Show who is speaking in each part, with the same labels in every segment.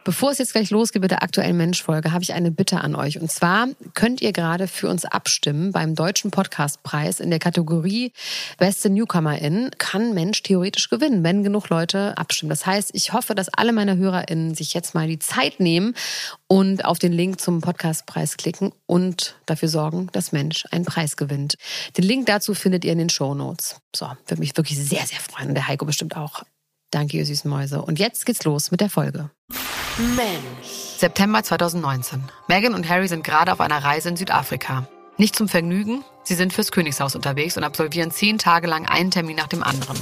Speaker 1: Bevor es jetzt gleich losgeht mit der aktuellen Mensch-Folge, habe ich eine Bitte an euch. Und zwar könnt ihr gerade für uns abstimmen beim Deutschen Podcastpreis in der Kategorie Beste Newcomerin. Kann Mensch theoretisch gewinnen, wenn genug Leute abstimmen. Das heißt, ich hoffe, dass alle meine HörerInnen sich jetzt mal die Zeit nehmen und auf den Link zum Podcastpreis klicken und dafür sorgen, dass Mensch einen Preis gewinnt. Den Link dazu findet ihr in den Shownotes. So, würde mich wirklich sehr, sehr freuen. Und der Heiko bestimmt auch. Danke, ihr süßen Mäuse. Und jetzt geht's los mit der Folge.
Speaker 2: Mensch. September 2019. Meghan und Harry sind gerade auf einer Reise in Südafrika. Nicht zum Vergnügen, sie sind fürs Königshaus unterwegs und absolvieren 10 Tage lang einen Termin nach dem anderen.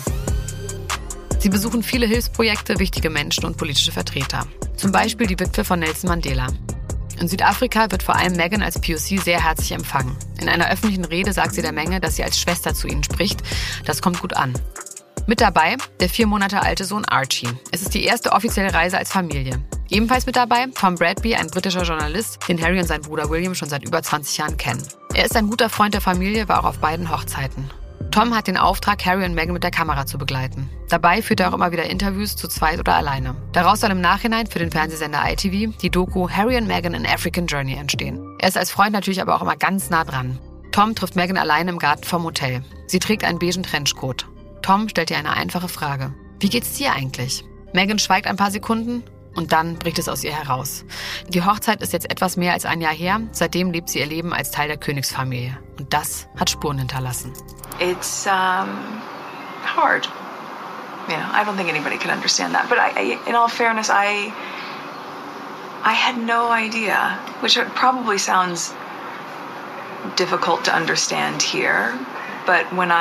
Speaker 2: Sie besuchen viele Hilfsprojekte, wichtige Menschen und politische Vertreter. Zum Beispiel die Witwe von Nelson Mandela. In Südafrika wird vor allem Meghan als POC sehr herzlich empfangen. In einer öffentlichen Rede sagt sie der Menge, dass sie als Schwester zu ihnen spricht. Das kommt gut an. Mit dabei der 4 Monate alte Sohn Archie. Es ist die erste offizielle Reise als Familie. Ebenfalls mit dabei Tom Bradby, ein britischer Journalist, den Harry und sein Bruder William schon seit über 20 Jahren kennen. Er ist ein guter Freund der Familie, war auch auf beiden Hochzeiten. Tom hat den Auftrag, Harry und Meghan mit der Kamera zu begleiten. Dabei führt er auch immer wieder Interviews zu zweit oder alleine. Daraus soll im Nachhinein für den Fernsehsender ITV die Doku Harry and Meghan an African Journey entstehen. Er ist als Freund natürlich aber auch immer ganz nah dran. Tom trifft Meghan alleine im Garten vom Hotel. Sie trägt einen beigen Trenchcoat. Tom stellt ihr eine einfache Frage. Wie geht's dir eigentlich? Meghan schweigt ein paar Sekunden und dann bricht es aus ihr heraus. Die Hochzeit ist jetzt etwas mehr als ein Jahr her. Seitdem lebt sie ihr Leben als Teil der Königsfamilie. Und das hat Spuren hinterlassen.
Speaker 3: It's hard. You know, I don't think anybody could understand that. But in all fairness, I had no idea, which probably sounds difficult to understand here. But when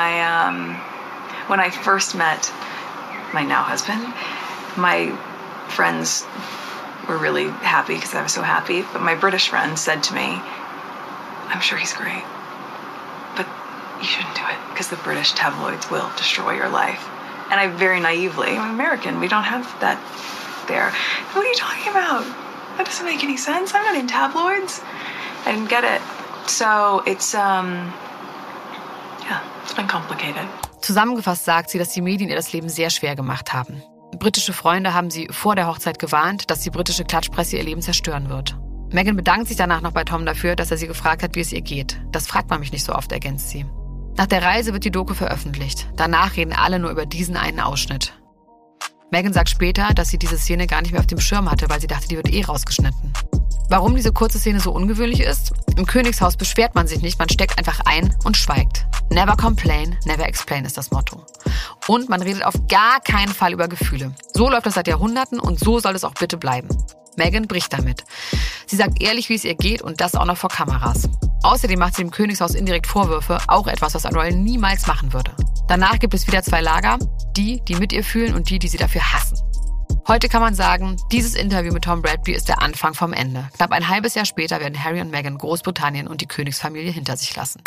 Speaker 3: I first met my now husband, my friends were really happy because I was so happy. But my British friends said to me, I'm sure he's great, but you shouldn't do it because the British tabloids will destroy your life. And I very naively, I'm American, we don't have that there. What are you talking about? That doesn't make any sense. I'm not in tabloids. I didn't get it. So it's been complicated.
Speaker 2: Zusammengefasst sagt sie, dass die Medien ihr das Leben sehr schwer gemacht haben. Britische Freunde haben sie vor der Hochzeit gewarnt, dass die britische Klatschpresse ihr Leben zerstören wird. Meghan bedankt sich danach noch bei Tom dafür, dass er sie gefragt hat, wie es ihr geht. Das fragt man mich nicht so oft, ergänzt sie. Nach der Reise wird die Doku veröffentlicht. Danach reden alle nur über diesen einen Ausschnitt. Meghan sagt später, dass sie diese Szene gar nicht mehr auf dem Schirm hatte, weil sie dachte, die wird rausgeschnitten. Warum diese kurze Szene so ungewöhnlich ist? Im Königshaus beschwert man sich nicht, man steckt einfach ein und schweigt. Never complain, never explain ist das Motto. Und man redet auf gar keinen Fall über Gefühle. So läuft das seit Jahrhunderten und so soll es auch bitte bleiben. Meghan bricht damit. Sie sagt ehrlich, wie es ihr geht und das auch noch vor Kameras. Außerdem macht sie dem Königshaus indirekt Vorwürfe, auch etwas, was ein Royal niemals machen würde. Danach gibt es wieder 2 Lager, die mit ihr fühlen und die sie dafür hassen. Heute kann man sagen, dieses Interview mit Tom Bradby ist der Anfang vom Ende. Knapp ein halbes Jahr später werden Harry und Meghan Großbritannien und die Königsfamilie hinter sich lassen.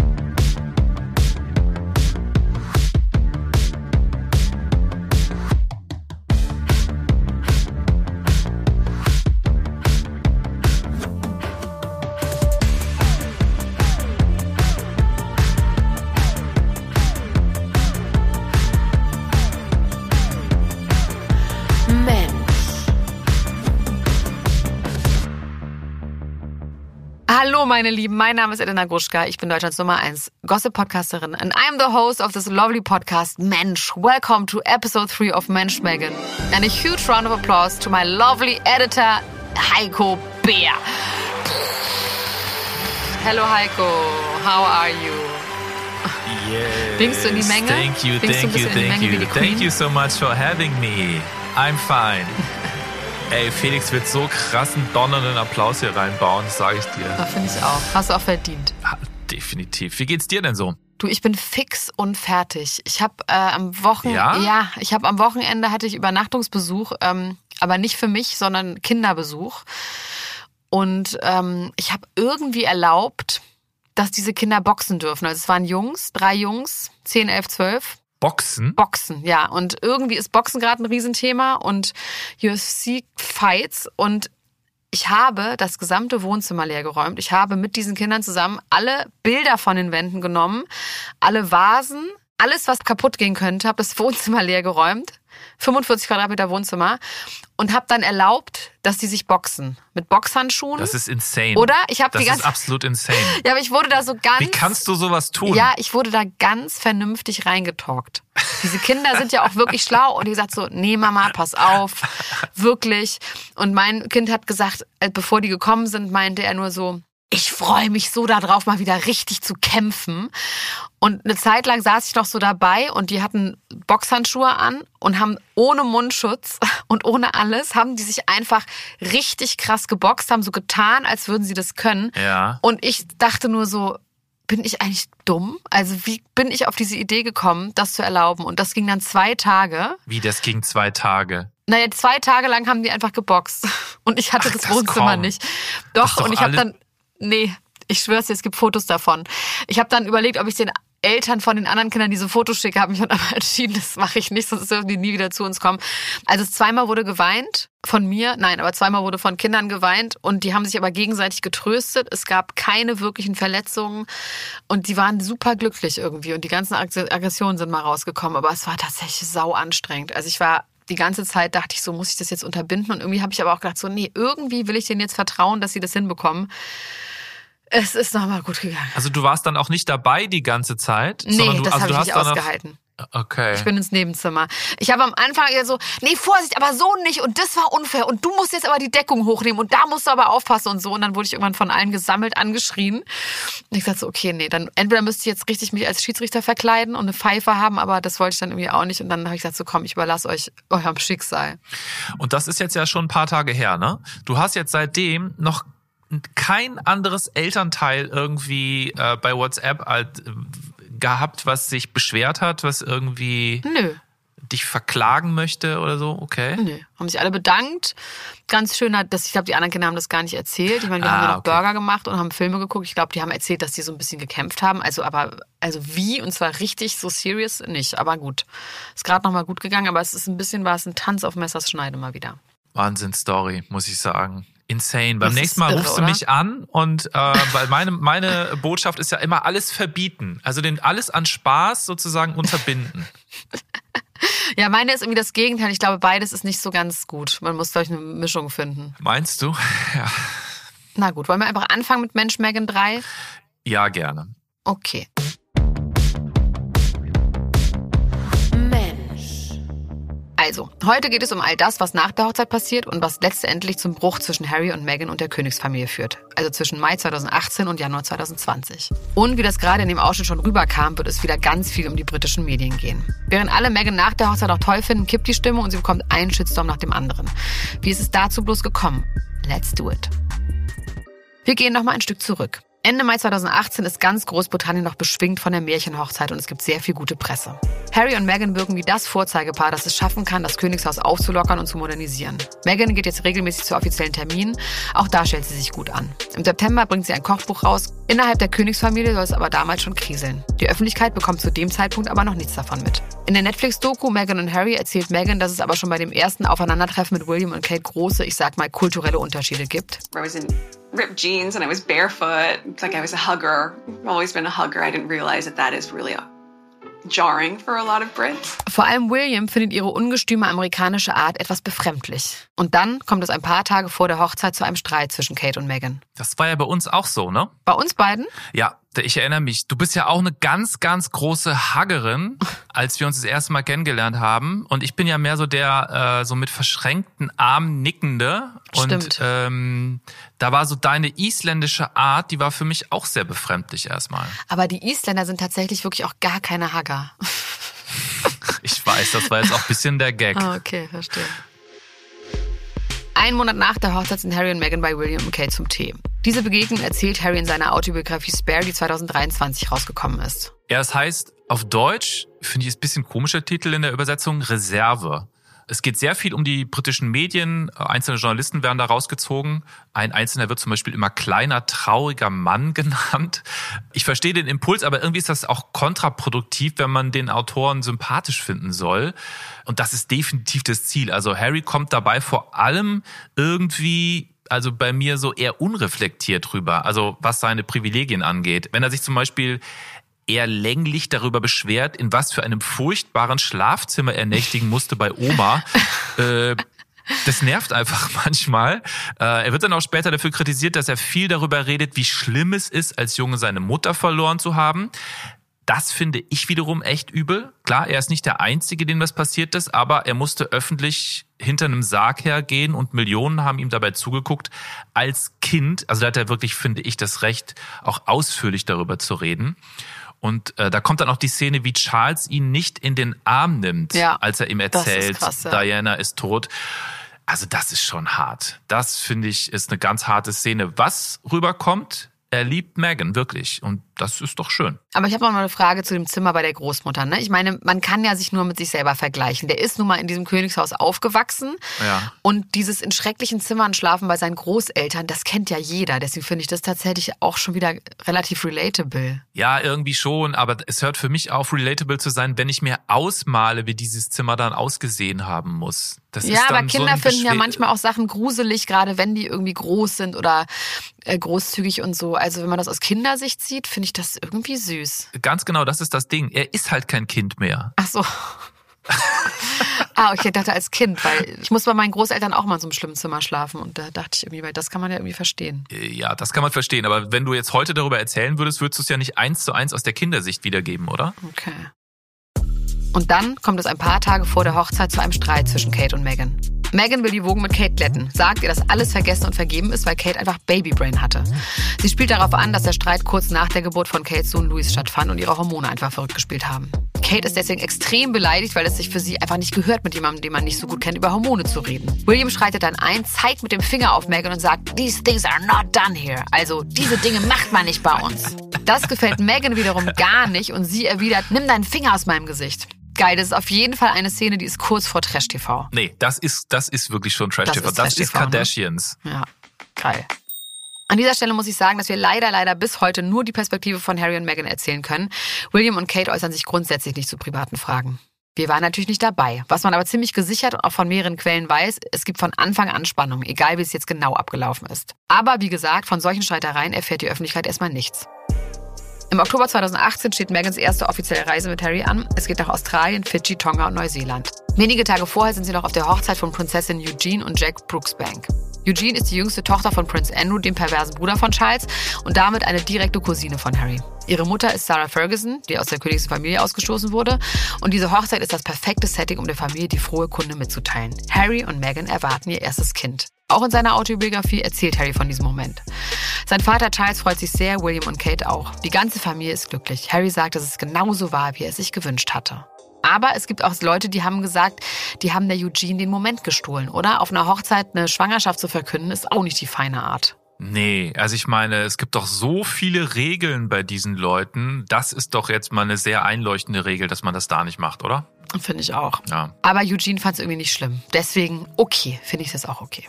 Speaker 2: Hallo meine Lieben, mein Name ist Elena Gruschka, ich bin Deutschlands Nummer 1 Gossip-Podcasterin and I'm the host of this lovely podcast, Mensch. Welcome to episode 3 of Mensch, Meghan. And a huge round of applause to my lovely editor, Heiko Bär. Hello Heiko, how are you?
Speaker 4: Yes.
Speaker 2: Winkst du in die Menge?
Speaker 4: Thank you. Thank you so much for having me. I'm fine. Ey, Felix wird so krassen, donnernden Applaus hier reinbauen, das sage ich dir.
Speaker 2: Ja, finde ich auch. Hast du auch verdient.
Speaker 4: Ja, definitiv. Wie geht's dir denn so?
Speaker 2: Du, ich bin fix und fertig. Ich habe am Wochenende hatte ich Übernachtungsbesuch, aber nicht für mich, sondern Kinderbesuch. Und ich habe irgendwie erlaubt, dass diese Kinder boxen dürfen. Also es waren Jungs, 3 Jungs, 10, 11, 12.
Speaker 4: Boxen?
Speaker 2: Boxen, ja. Und irgendwie ist Boxen gerade ein Riesenthema und UFC-Fights. Und ich habe das gesamte Wohnzimmer leergeräumt. Ich habe mit diesen Kindern zusammen alle Bilder von den Wänden genommen, alle Vasen, alles, was kaputt gehen könnte, habe das Wohnzimmer leer geräumt. 45 Quadratmeter Wohnzimmer und habe dann erlaubt, dass die sich boxen. Mit Boxhandschuhen.
Speaker 4: Das ist insane.
Speaker 2: Oder?
Speaker 4: Das ist absolut insane.
Speaker 2: Ja, aber ich wurde da so ganz...
Speaker 4: Wie kannst du sowas tun?
Speaker 2: Ja, ich wurde da ganz vernünftig reingetalkt. Diese Kinder sind ja auch wirklich schlau und die sagt so, nee Mama, pass auf, wirklich. Und mein Kind hat gesagt, bevor die gekommen sind, meinte er nur so, ich freue mich so darauf, mal wieder richtig zu kämpfen. Und eine Zeit lang saß ich noch so dabei und die hatten Boxhandschuhe an und haben ohne Mundschutz und ohne alles, haben die sich einfach richtig krass geboxt, haben so getan, als würden sie das können.
Speaker 4: Ja.
Speaker 2: Und ich dachte nur so, bin ich eigentlich dumm? Also wie bin ich auf diese Idee gekommen, das zu erlauben? Und das ging dann 2 Tage.
Speaker 4: Wie, das ging 2 Tage?
Speaker 2: Naja, 2 Tage lang haben die einfach geboxt. Und ich hatte das Wohnzimmer nicht. Doch, und ich habe dann... Nee, ich schwör's dir, es gibt Fotos davon. Ich habe dann überlegt, ob ich den Eltern von den anderen Kindern diese Fotos schicke, habe mich dann aber entschieden, das mache ich nicht, sonst dürfen die nie wieder zu uns kommen. Also 2-mal wurde geweint von mir, nein, aber 2-mal wurde von Kindern geweint und die haben sich aber gegenseitig getröstet. Es gab keine wirklichen Verletzungen und die waren super glücklich irgendwie und die ganzen Aggressionen sind mal rausgekommen, aber es war tatsächlich sau anstrengend. Also ich war die ganze Zeit, dachte ich so, muss ich das jetzt unterbinden? Und irgendwie habe ich aber auch gedacht so, nee, irgendwie will ich denen jetzt vertrauen, dass sie das hinbekommen. Es ist nochmal gut gegangen.
Speaker 4: Also du warst dann auch nicht dabei die ganze Zeit?
Speaker 2: Nee, das habe ich nicht ausgehalten.
Speaker 4: Okay.
Speaker 2: Ich bin ins Nebenzimmer. Ich habe am Anfang eher so, nee, Vorsicht, aber so nicht und das war unfair und du musst jetzt aber die Deckung hochnehmen und da musst du aber aufpassen und so. Und dann wurde ich irgendwann von allen gesammelt, angeschrien. Und ich dachte so, okay, nee, dann entweder müsste ich jetzt richtig mich als Schiedsrichter verkleiden und eine Pfeife haben, aber das wollte ich dann irgendwie auch nicht. Und dann habe ich gesagt so, komm, ich überlasse euch eurem Schicksal.
Speaker 4: Und das ist jetzt ja schon ein paar Tage her, ne? Du hast jetzt seitdem noch kein anderes Elternteil irgendwie bei WhatsApp gehabt, was sich beschwert hat, was irgendwie dich verklagen möchte oder so? Okay.
Speaker 2: Nö, haben sich alle bedankt. Ganz schön, ich glaube, die anderen Kinder haben das gar nicht erzählt. Ich meine, wir haben ja noch Burger gemacht und haben Filme geguckt. Ich glaube, die haben erzählt, dass die so ein bisschen gekämpft haben. Also wie? Und zwar richtig so serious nicht. Aber gut. Ist gerade noch mal gut gegangen, aber es ist war es ein Tanz auf Messers Schneide mal wieder.
Speaker 4: Wahnsinn-Story, muss ich sagen. Insane. Beim
Speaker 2: Das
Speaker 4: nächsten Mal
Speaker 2: irre,
Speaker 4: rufst du mich an und weil meine Botschaft ist ja immer alles verbieten. Also alles an Spaß sozusagen unterbinden.
Speaker 2: Ja, meine ist irgendwie das Gegenteil. Ich glaube, beides ist nicht so ganz gut. Man muss, glaube ich, eine Mischung finden.
Speaker 4: Meinst du? Ja.
Speaker 2: Na gut, wollen wir einfach anfangen mit Mensch Megan 3?
Speaker 4: Ja, gerne.
Speaker 2: Okay. Also, heute geht es um all das, was nach der Hochzeit passiert und was letztendlich zum Bruch zwischen Harry und Meghan und der Königsfamilie führt. Also zwischen Mai 2018 und Januar 2020. Und wie das gerade in dem Ausschnitt schon rüberkam, wird es wieder ganz viel um die britischen Medien gehen. Während alle Meghan nach der Hochzeit auch toll finden, kippt die Stimmung und sie bekommt einen Shitstorm nach dem anderen. Wie ist es dazu bloß gekommen? Let's do it. Wir gehen nochmal ein Stück zurück. Ende Mai 2018 ist ganz Großbritannien noch beschwingt von der Märchenhochzeit und es gibt sehr viel gute Presse. Harry und Meghan wirken wie das Vorzeigepaar, das es schaffen kann, das Königshaus aufzulockern und zu modernisieren. Meghan geht jetzt regelmäßig zu offiziellen Terminen, auch da stellt sie sich gut an. Im September bringt sie ein Kochbuch raus. Innerhalb der Königsfamilie soll es aber damals schon kriseln. Die Öffentlichkeit bekommt zu dem Zeitpunkt aber noch nichts davon mit. In der Netflix-Doku Meghan und Harry erzählt Meghan, dass es aber schon bei dem ersten Aufeinandertreffen mit William und Kate große, ich sag mal, kulturelle Unterschiede gibt.
Speaker 3: Ripped jeans and I was barefoot. It's like I was a hugger. I've always been a hugger. I didn't realize that is really jarring for a lot of Brits.
Speaker 2: Vor allem William findet ihre ungestüme amerikanische Art etwas befremdlich. Und dann kommt es ein paar Tage vor der Hochzeit zu einem Streit zwischen Kate und Meghan.
Speaker 4: Das war ja bei uns auch so, ne?
Speaker 2: Bei uns beiden?
Speaker 4: Ja, ich erinnere mich. Du bist ja auch eine ganz, ganz große Huggerin, als wir uns das erste Mal kennengelernt haben. Und ich bin ja mehr so der so mit verschränkten Armen nickende.
Speaker 2: Stimmt.
Speaker 4: Und da war so deine isländische Art, die war für mich auch sehr befremdlich erstmal.
Speaker 2: Aber die Isländer sind tatsächlich wirklich auch gar keine Hugger.
Speaker 4: Ich weiß, das war jetzt auch ein bisschen der Gag.
Speaker 2: Ah, okay, verstehe. Einen Monat nach der Hochzeit sind Harry und Meghan bei William und Kate zum Tee. Diese Begegnung erzählt Harry in seiner Autobiografie Spare, die 2023 rausgekommen ist.
Speaker 4: Ja, es heißt auf Deutsch, finde ich, ist ein bisschen komischer Titel in der Übersetzung, Reserve. Es geht sehr viel um die britischen Medien. Einzelne Journalisten werden da rausgezogen. Ein Einzelner wird zum Beispiel immer kleiner, trauriger Mann genannt. Ich verstehe den Impuls, aber irgendwie ist das auch kontraproduktiv, wenn man den Autoren sympathisch finden soll. Und das ist definitiv das Ziel. Also Harry kommt dabei vor allem irgendwie, also bei mir so eher unreflektiert rüber. Also was seine Privilegien angeht. Wenn er sich zum Beispiel er länglich darüber beschwert, in was für einem furchtbaren Schlafzimmer er nächtigen musste bei Oma. Das nervt einfach manchmal. Er wird dann auch später dafür kritisiert, dass er viel darüber redet, wie schlimm es ist, als Junge seine Mutter verloren zu haben. Das finde ich wiederum echt übel. Klar, er ist nicht der Einzige, dem das passiert ist, aber er musste öffentlich hinter einem Sarg hergehen und Millionen haben ihm dabei zugeguckt. Als Kind, also da hat er wirklich, finde ich, das Recht, auch ausführlich darüber zu reden. Und da kommt dann auch die Szene, wie Charles ihn nicht in den Arm nimmt, als er ihm erzählt, krass, Diana ist tot. Also das ist schon hart. Das, finde ich, ist eine ganz harte Szene. Was rüberkommt, er liebt Meghan, wirklich. Und das ist doch schön.
Speaker 2: Aber ich habe noch mal eine Frage zu dem Zimmer bei der Großmutter. Ne? Ich meine, man kann ja sich nur mit sich selber vergleichen. Der ist nun mal in diesem Königshaus aufgewachsen. Ja. Und dieses in schrecklichen Zimmern schlafen bei seinen Großeltern, das kennt ja jeder. Deswegen finde ich das tatsächlich auch schon wieder relativ relatable.
Speaker 4: Ja, irgendwie schon. Aber es hört für mich auf, relatable zu sein, wenn ich mir ausmale, wie dieses Zimmer dann ausgesehen haben muss. Das
Speaker 2: ja,
Speaker 4: ist dann
Speaker 2: aber Kinder finden ja manchmal auch Sachen gruselig, gerade wenn die irgendwie groß sind oder großzügig und so. Also wenn man das aus Kindersicht sieht, finde ich das irgendwie süß.
Speaker 4: Ganz genau, das ist das Ding. Er ist halt kein Kind mehr.
Speaker 2: Ach so. Okay, ich dachte als Kind, weil ich muss bei meinen Großeltern auch mal in so einem schlimmen Zimmer schlafen und da dachte ich irgendwie, weil das kann man ja irgendwie verstehen.
Speaker 4: Ja, das kann man verstehen, aber wenn du jetzt heute darüber erzählen würdest du es ja nicht 1:1 aus der Kindersicht wiedergeben, oder?
Speaker 2: Okay. Und dann kommt es ein paar Tage vor der Hochzeit zu einem Streit zwischen Kate und Meghan. Meghan will die Wogen mit Kate glätten, sagt ihr, dass alles vergessen und vergeben ist, weil Kate einfach Babybrain hatte. Sie spielt darauf an, dass der Streit kurz nach der Geburt von Kates Sohn Louis stattfand und ihre Hormone einfach verrückt gespielt haben. Kate ist deswegen extrem beleidigt, weil es sich für sie einfach nicht gehört, mit jemandem, den man nicht so gut kennt, über Hormone zu reden. William schreitet dann ein, zeigt mit dem Finger auf Meghan und sagt, "These things are not done here." Also, diese Dinge macht man nicht bei uns. Das gefällt Meghan wiederum gar nicht und sie erwidert, "Nimm deinen Finger aus meinem Gesicht." Geil, das ist auf jeden Fall eine Szene, die ist kurz vor Trash-TV.
Speaker 4: Nee, das ist wirklich schon Trash-TV. Das ist Kardashians.
Speaker 2: Ne? Ja, geil. An dieser Stelle muss ich sagen, dass wir leider bis heute nur die Perspektive von Harry und Meghan erzählen können. William und Kate äußern sich grundsätzlich nicht zu privaten Fragen. Wir waren natürlich nicht dabei. Was man aber ziemlich gesichert und auch von mehreren Quellen weiß, es gibt von Anfang an Spannung, egal wie es jetzt genau abgelaufen ist. Aber wie gesagt, von solchen Streitereien erfährt die Öffentlichkeit erstmal nichts. Im Oktober 2018 steht Meghans erste offizielle Reise mit Harry an. Es geht nach Australien, Fidschi, Tonga und Neuseeland. Wenige Tage vorher sind sie noch auf der Hochzeit von Prinzessin Eugenie und Jack Brooksbank. Eugenie ist die jüngste Tochter von Prince Andrew, dem perversen Bruder von Charles, und damit eine direkte Cousine von Harry. Ihre Mutter ist Sarah Ferguson, die aus der königlichen Familie ausgestoßen wurde. Und diese Hochzeit ist das perfekte Setting, um der Familie die frohe Kunde mitzuteilen. Harry und Meghan erwarten ihr erstes Kind. Auch in seiner Autobiografie erzählt Harry von diesem Moment. Sein Vater Charles freut sich sehr, William und Kate auch. Die ganze Familie ist glücklich. Harry sagt, dass es genauso war, wie er es sich gewünscht hatte. Aber es gibt auch Leute, die haben gesagt, die haben der Eugenie den Moment gestohlen, oder? Auf einer Hochzeit eine Schwangerschaft zu verkünden, ist auch nicht die feine Art.
Speaker 4: Nee, also ich meine, es gibt doch so viele Regeln bei diesen Leuten. Das ist doch jetzt mal eine sehr einleuchtende Regel, dass man das da nicht macht, oder?
Speaker 2: Finde ich auch.
Speaker 4: Ja.
Speaker 2: Aber Eugenie fand es irgendwie nicht schlimm. Deswegen, okay, finde ich das auch okay.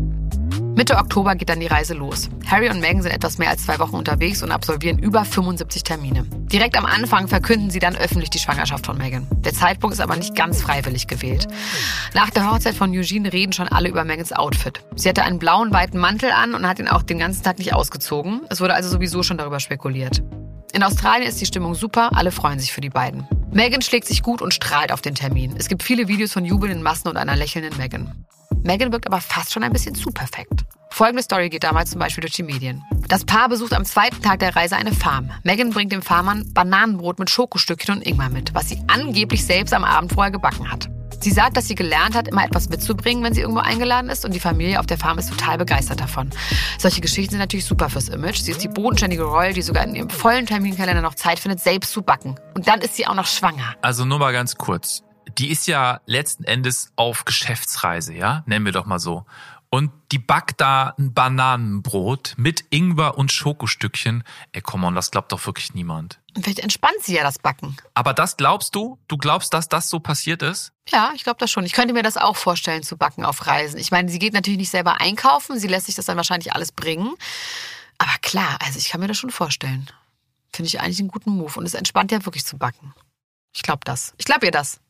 Speaker 2: Mitte Oktober geht dann die Reise los. Harry und Meghan sind etwas mehr als 2 Wochen unterwegs und absolvieren über 75 Termine. Direkt am Anfang verkünden sie dann öffentlich die Schwangerschaft von Meghan. Der Zeitpunkt ist aber nicht ganz freiwillig gewählt. Nach der Hochzeit von Eugenie reden schon alle über Meghans Outfit. Sie hatte einen blauen, weiten Mantel an und hat ihn auch den ganzen Tag nicht ausgezogen. Es wurde also sowieso schon darüber spekuliert. In Australien ist die Stimmung super, alle freuen sich für die beiden. Meghan schlägt sich gut und strahlt auf den Termin. Es gibt viele Videos von jubelnden Massen und einer lächelnden Meghan. Meghan wirkt aber fast schon ein bisschen zu perfekt. Folgende Story geht damals zum Beispiel durch die Medien. Das Paar besucht am 2. Tag der Reise eine Farm. Meghan bringt dem Farmern Bananenbrot mit Schokostückchen und Ingwer mit, was sie angeblich selbst am Abend vorher gebacken hat. Sie sagt, dass sie gelernt hat, immer etwas mitzubringen, wenn sie irgendwo eingeladen ist, und die Familie auf der Farm ist total begeistert davon. Solche Geschichten sind natürlich super fürs Image. Sie ist die bodenständige Royal, die sogar in ihrem vollen Terminkalender noch Zeit findet, selbst zu backen. Und dann ist sie auch noch schwanger.
Speaker 4: Also nur mal ganz kurz. Die ist ja letzten Endes auf Geschäftsreise, ja? Nennen wir doch mal so. Und die backt da ein Bananenbrot mit Ingwer und Schokostückchen. Ey, come on, das glaubt doch wirklich niemand.
Speaker 2: Und vielleicht entspannt sie ja das Backen.
Speaker 4: Aber das glaubst du? Du glaubst, dass das so passiert ist?
Speaker 2: Ja, ich glaube das schon. Ich könnte mir das auch vorstellen, zu backen auf Reisen. Ich meine, sie geht natürlich nicht selber einkaufen. Sie lässt sich das dann wahrscheinlich alles bringen. Aber klar, also ich kann mir das schon vorstellen. Finde ich eigentlich einen guten Move. Und es entspannt ja wirklich zu backen. Ich glaube das. Ich glaube ihr das.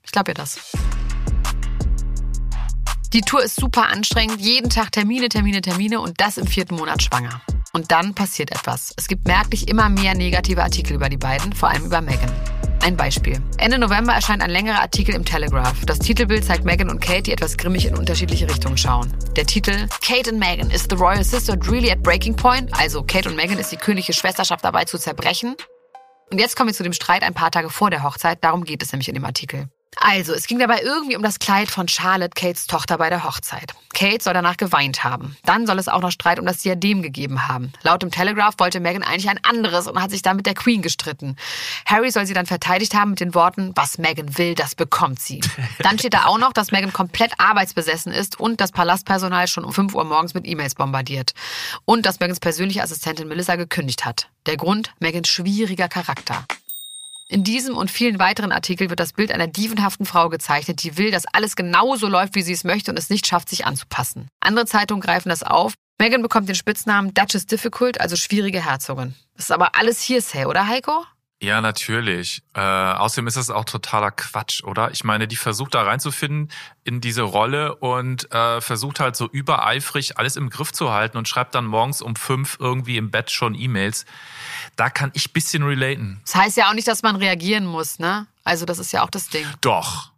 Speaker 2: Die Tour ist super anstrengend. Jeden Tag Termine und das im 4. Monat schwanger. Und dann passiert etwas. Es gibt merklich immer mehr negative Artikel über die beiden, vor allem über Meghan. Ein Beispiel. Ende November erscheint ein längerer Artikel im Telegraph. Das Titelbild zeigt Meghan und Kate, die etwas grimmig in unterschiedliche Richtungen schauen. Der Titel: Kate and Meghan, is the royal sisterhood really at breaking point? Also Kate und Meghan, ist die königliche Schwesterschaft dabei zu zerbrechen? Und jetzt kommen wir zu dem Streit ein paar Tage vor der Hochzeit. Darum geht es nämlich in dem Artikel. Also, es ging dabei irgendwie um das Kleid von Charlotte, Kates Tochter, bei der Hochzeit. Kate soll danach geweint haben. Dann soll es auch noch Streit um das Diadem gegeben haben. Laut dem Telegraph wollte Meghan eigentlich ein anderes und hat sich dann mit der Queen gestritten. Harry soll sie dann verteidigt haben mit den Worten: Was Meghan will, das bekommt sie. Dann steht da auch noch, dass Meghan komplett arbeitsbesessen ist und das Palastpersonal schon um 5 Uhr morgens mit E-Mails bombardiert. Und dass Meghans persönliche Assistentin Melissa gekündigt hat. Der Grund: Meghans schwieriger Charakter. In diesem und vielen weiteren Artikeln wird das Bild einer dievenhaften Frau gezeichnet, die will, dass alles genauso läuft, wie sie es möchte und es nicht schafft, sich anzupassen. Andere Zeitungen greifen das auf. Meghan bekommt den Spitznamen Duchess Difficult, also schwierige Herzogin. Das ist aber alles Hearsay, oder Heiko?
Speaker 4: Ja, natürlich. Außerdem ist das auch totaler Quatsch, oder? Ich meine, die versucht da reinzufinden in diese Rolle und versucht halt so übereifrig alles im Griff zu halten und schreibt dann morgens um 5 irgendwie im Bett schon E-Mails. Da kann ich ein bisschen relaten.
Speaker 2: Das heißt ja auch nicht, dass man reagieren muss, ne? Also das ist ja auch das Ding.
Speaker 4: Doch.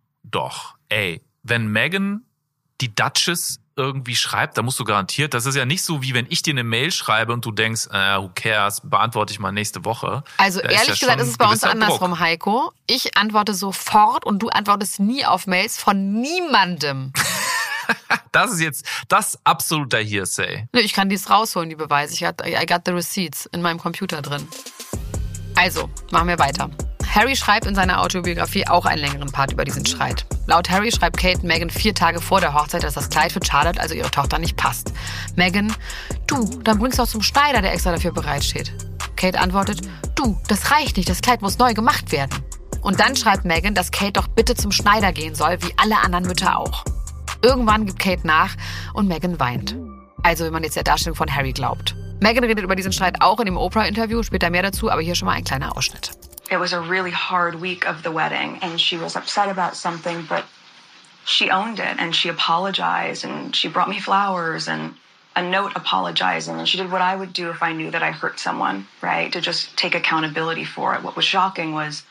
Speaker 4: Ey, wenn Meghan die Duchess irgendwie schreibt, da musst du garantiert, das ist ja nicht so, wie wenn ich dir eine Mail schreibe und du denkst, who cares, beantworte ich mal nächste Woche.
Speaker 2: Also ehrlich gesagt ist es bei uns andersrum, Heiko. Ich antworte sofort und du antwortest nie auf Mails von niemandem.
Speaker 4: Das ist jetzt das absolute Hearsay.
Speaker 2: Ich kann dies rausholen, die Beweise. I got the receipts in meinem Computer drin. Also, machen wir weiter. Harry schreibt in seiner Autobiografie auch einen längeren Part über diesen Streit. Laut Harry schreibt Kate Meghan 4 Tage vor der Hochzeit, dass das Kleid für Charlotte, also ihre Tochter, nicht passt. Meghan: Du, dann bringst du auch zum Schneider, der extra dafür bereitsteht. Kate antwortet: Du, das reicht nicht, das Kleid muss neu gemacht werden. Und dann schreibt Meghan, dass Kate doch bitte zum Schneider gehen soll, wie alle anderen Mütter auch. Irgendwann gibt Kate nach und Meghan weint. Also, wenn man jetzt der Darstellung von Harry glaubt. Meghan redet über diesen Streit auch in dem Oprah-Interview, später mehr dazu, aber hier schon mal ein kleiner Ausschnitt.
Speaker 3: It was a really hard week of the wedding, and she was upset about something, but she owned it, and she apologized, and she brought me flowers and a note apologizing, and she did what I would do if I knew that I hurt someone, right? To just take accountability for it. What was shocking was,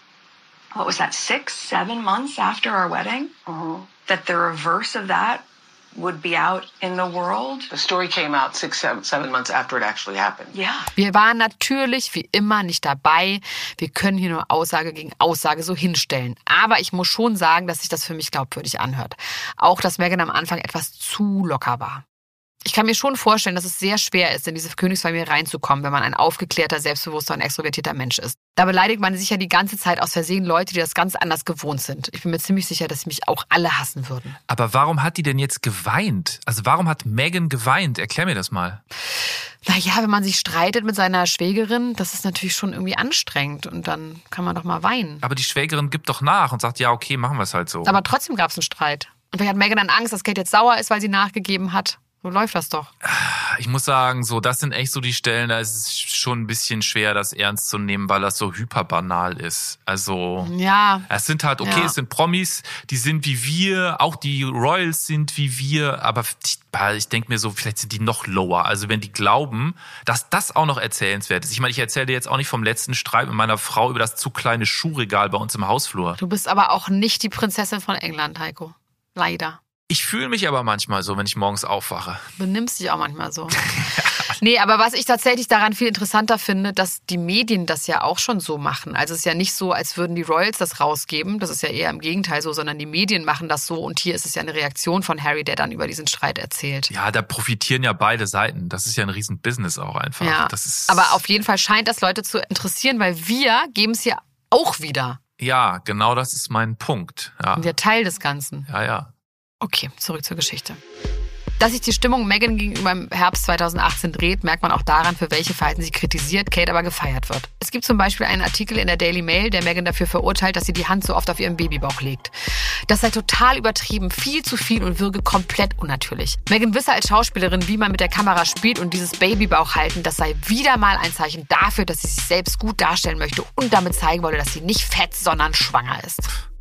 Speaker 3: what was that, 6, 7 months after our wedding? Mm-hmm. That the reverse of that would be out in the world.
Speaker 5: The story came out 6, 7 months after it actually happened.
Speaker 3: Yeah.
Speaker 2: Wir waren natürlich wie immer nicht dabei. Wir können hier nur Aussage gegen Aussage so hinstellen. Aber ich muss schon sagen, dass sich das für mich glaubwürdig anhört. Auch, dass Meghan am Anfang etwas zu locker war. Ich kann mir schon vorstellen, dass es sehr schwer ist, in diese Königsfamilie reinzukommen, wenn man ein aufgeklärter, selbstbewusster und extrovertierter Mensch ist. Da beleidigt man sicher die ganze Zeit aus Versehen Leute, die das ganz anders gewohnt sind. Ich bin mir ziemlich sicher, dass mich auch alle hassen würden.
Speaker 4: Aber warum hat die denn jetzt geweint? Also warum hat Meghan geweint? Erklär mir das mal.
Speaker 2: Naja, wenn man sich streitet mit seiner Schwägerin, das ist natürlich schon irgendwie anstrengend. Und dann kann man doch mal weinen.
Speaker 4: Aber die Schwägerin gibt doch nach und sagt, ja okay, machen wir es halt so.
Speaker 2: Aber trotzdem gab es einen Streit. Und vielleicht hat Meghan dann Angst, dass Kate jetzt sauer ist, weil sie nachgegeben hat. So läuft das doch.
Speaker 4: Ich muss sagen, so das sind echt so die Stellen, da ist es schon ein bisschen schwer, das ernst zu nehmen, weil das so hyperbanal ist. Also
Speaker 2: ja,
Speaker 4: es sind halt, okay, es sind Promis, die sind wie wir, auch die Royals sind wie wir, aber ich denke mir so, vielleicht sind die noch lower. Also wenn die glauben, dass das auch noch erzählenswert ist. Ich meine, ich erzähle dir jetzt auch nicht vom letzten Streit mit meiner Frau über das zu kleine Schuhregal bei uns im Hausflur.
Speaker 2: Du bist aber auch nicht die Prinzessin von England, Heiko. Leider.
Speaker 4: Ich fühle mich aber manchmal so, wenn ich morgens aufwache.
Speaker 2: Du benimmst dich auch manchmal so. Nee, aber was ich tatsächlich daran viel interessanter finde, dass die Medien das ja auch schon so machen. Also es ist ja nicht so, als würden die Royals das rausgeben. Das ist ja eher im Gegenteil so, sondern die Medien machen das so. Und hier ist es ja eine Reaktion von Harry, der dann über diesen Streit erzählt.
Speaker 4: Ja, da profitieren ja beide Seiten. Das ist ja ein riesen Business auch einfach.
Speaker 2: Ja, aber auf jeden Fall scheint das Leute zu interessieren, weil wir geben es ja auch wieder.
Speaker 4: Ja, genau das ist mein Punkt. Ja.
Speaker 2: Und wir Teil des Ganzen.
Speaker 4: Ja.
Speaker 2: Okay, zurück zur Geschichte. Dass sich die Stimmung Meghan gegenüber im Herbst 2018 dreht, merkt man auch daran, für welche Verhalten sie kritisiert, Kate aber gefeiert wird. Es gibt zum Beispiel einen Artikel in der Daily Mail, der Meghan dafür verurteilt, dass sie die Hand so oft auf ihren Babybauch legt. Das sei total übertrieben, viel zu viel und wirke komplett unnatürlich. Meghan wisse als Schauspielerin, wie man mit der Kamera spielt und dieses Babybauch halten, das sei wieder mal ein Zeichen dafür, dass sie sich selbst gut darstellen möchte und damit zeigen wolle, dass sie nicht fett, sondern schwanger ist.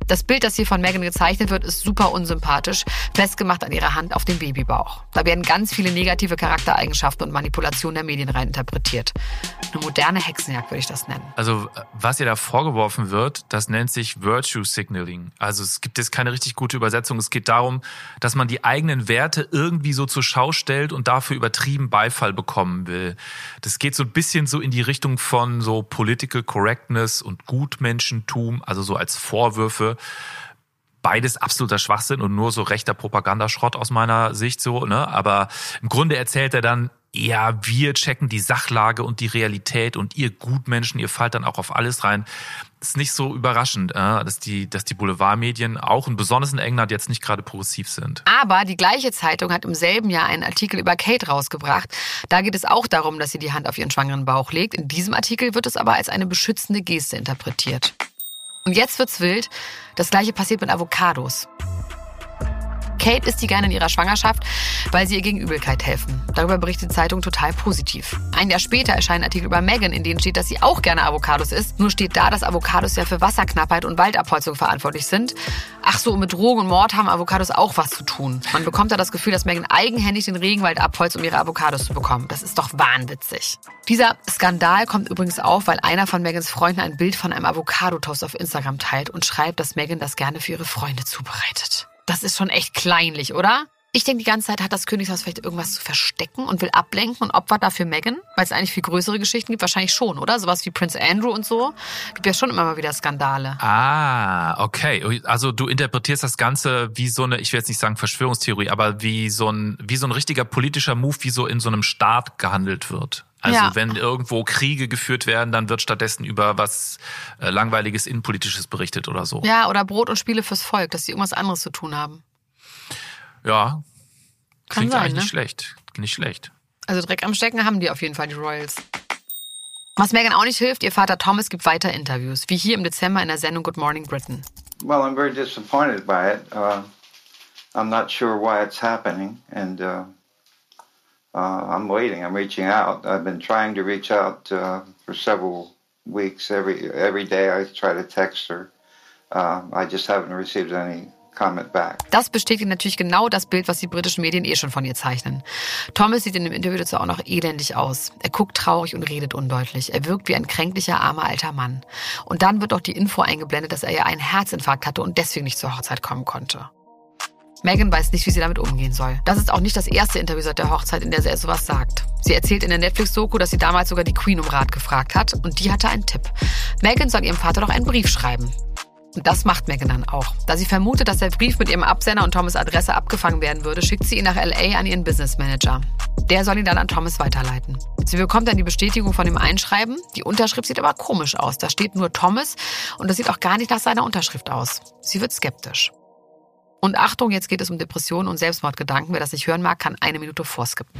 Speaker 2: Das Bild, das hier von Meghan gezeichnet wird, ist super unsympathisch, festgemacht an ihrer Hand auf dem Babybauch. Da werden ganz viele negative Charaktereigenschaften und Manipulationen der Medien reininterpretiert. Eine moderne Hexenjagd würde ich das nennen.
Speaker 4: Also was ihr da vorgeworfen wird, das nennt sich Virtue Signaling. Also es gibt jetzt keine richtig gute Übersetzung. Es geht darum, dass man die eigenen Werte irgendwie so zur Schau stellt und dafür übertrieben Beifall bekommen will. Das geht so ein bisschen so in die Richtung von so Political Correctness und Gutmenschentum, also so als Vorwürfe. Beides absoluter Schwachsinn und nur so rechter Propagandaschrott aus meiner Sicht so, ne? Aber im Grunde erzählt er dann, ja, wir checken die Sachlage und die Realität und ihr Gutmenschen, ihr fallt dann auch auf alles rein. Das ist nicht so überraschend, dass die Boulevardmedien auch und besonders in England jetzt nicht gerade progressiv sind.
Speaker 2: Aber die gleiche Zeitung hat im selben Jahr einen Artikel über Kate rausgebracht. Da geht es auch darum, dass sie die Hand auf ihren schwangeren Bauch legt. In diesem Artikel wird es aber als eine beschützende Geste interpretiert. Und jetzt wird's wild. Das Gleiche passiert mit Avocados. Kate isst die gerne in ihrer Schwangerschaft, weil sie ihr gegen Übelkeit helfen. Darüber berichtet die Zeitung total positiv. Ein Jahr später erscheinen Artikel über Meghan, in denen steht, dass sie auch gerne Avocados isst. Nur steht da, dass Avocados ja für Wasserknappheit und Waldabholzung verantwortlich sind. Ach so, und mit Drogen und Mord haben Avocados auch was zu tun. Man bekommt da das Gefühl, dass Meghan eigenhändig den Regenwald abholzt, um ihre Avocados zu bekommen. Das ist doch wahnwitzig. Dieser Skandal kommt übrigens auf, weil einer von Meghans Freunden ein Bild von einem Avocado-Toast auf Instagram teilt und schreibt, dass Meghan das gerne für ihre Freunde zubereitet. Das ist schon echt kleinlich, oder? Ich denke, die ganze Zeit hat das Königshaus vielleicht irgendwas zu verstecken und will ablenken und opfert dafür Meghan, weil es eigentlich viel größere Geschichten gibt. Wahrscheinlich schon, oder? Sowas wie Prince Andrew und so. Gibt ja schon immer mal wieder Skandale.
Speaker 4: Ah, okay. Also du interpretierst das Ganze wie so eine, ich will jetzt nicht sagen Verschwörungstheorie, aber wie so ein richtiger politischer Move, wie so in so einem Staat gehandelt wird. Also ja. Wenn irgendwo Kriege geführt werden, dann wird stattdessen über was Langweiliges Innenpolitisches berichtet oder so.
Speaker 2: Ja, oder Brot und Spiele fürs Volk, dass sie irgendwas anderes zu tun haben.
Speaker 4: Ja, klingt
Speaker 2: sein,
Speaker 4: eigentlich
Speaker 2: ne?
Speaker 4: nicht schlecht. Nicht schlecht.
Speaker 2: Also Dreck am Stecken haben die auf jeden Fall, die Royals. Was Meghan auch nicht hilft, ihr Vater Thomas gibt weiter Interviews, wie hier im Dezember in der Sendung Good Morning Britain.
Speaker 6: Well, I'm very disappointed by it. I'm not sure why it's happening, and I'm waiting. I'm reaching out. I've been trying to reach out for several weeks. Every day I try to text her. I just haven't received any comment back.
Speaker 2: Das bestätigt natürlich genau das Bild, was die britischen Medien schon von ihr zeichnen. Thomas sieht in dem Interview dazu auch noch elendig aus. Er guckt traurig und redet undeutlich. Er wirkt wie ein kränklicher, armer alter Mann. Und dann wird auch die Info eingeblendet, dass er ja einen Herzinfarkt hatte und deswegen nicht zur Hochzeit kommen konnte. Meghan weiß nicht, wie sie damit umgehen soll. Das ist auch nicht das erste Interview seit der Hochzeit, in der sie sowas sagt. Sie erzählt in der Netflix-Doku, dass sie damals sogar die Queen um Rat gefragt hat und die hatte einen Tipp. Meghan soll ihrem Vater doch einen Brief schreiben. Und das macht Meghan dann auch. Da sie vermutet, dass der Brief mit ihrem Absender und Thomas' Adresse abgefangen werden würde, schickt sie ihn nach L.A. an ihren Business Manager. Der soll ihn dann an Thomas weiterleiten. Sie bekommt dann die Bestätigung von dem Einschreiben. Die Unterschrift sieht aber komisch aus. Da steht nur Thomas und das sieht auch gar nicht nach seiner Unterschrift aus. Sie wird skeptisch. Und Achtung, jetzt geht es um Depressionen und Selbstmordgedanken. Wer das nicht hören mag, kann 1 Minute vorskippen.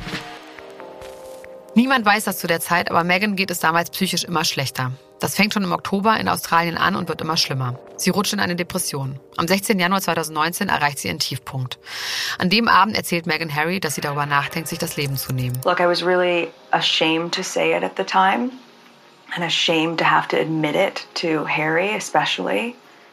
Speaker 2: Niemand weiß das zu der Zeit, aber Meghan geht es damals psychisch immer schlechter. Das fängt schon im Oktober in Australien an und wird immer schlimmer. Sie rutscht in eine Depression. Am 16. Januar 2019 erreicht sie ihren Tiefpunkt. An dem Abend erzählt Meghan Harry, dass sie darüber nachdenkt, sich das Leben zu nehmen.
Speaker 3: Look, I was really ashamed to say it at the time and ashamed to have to admit it to Harry especially.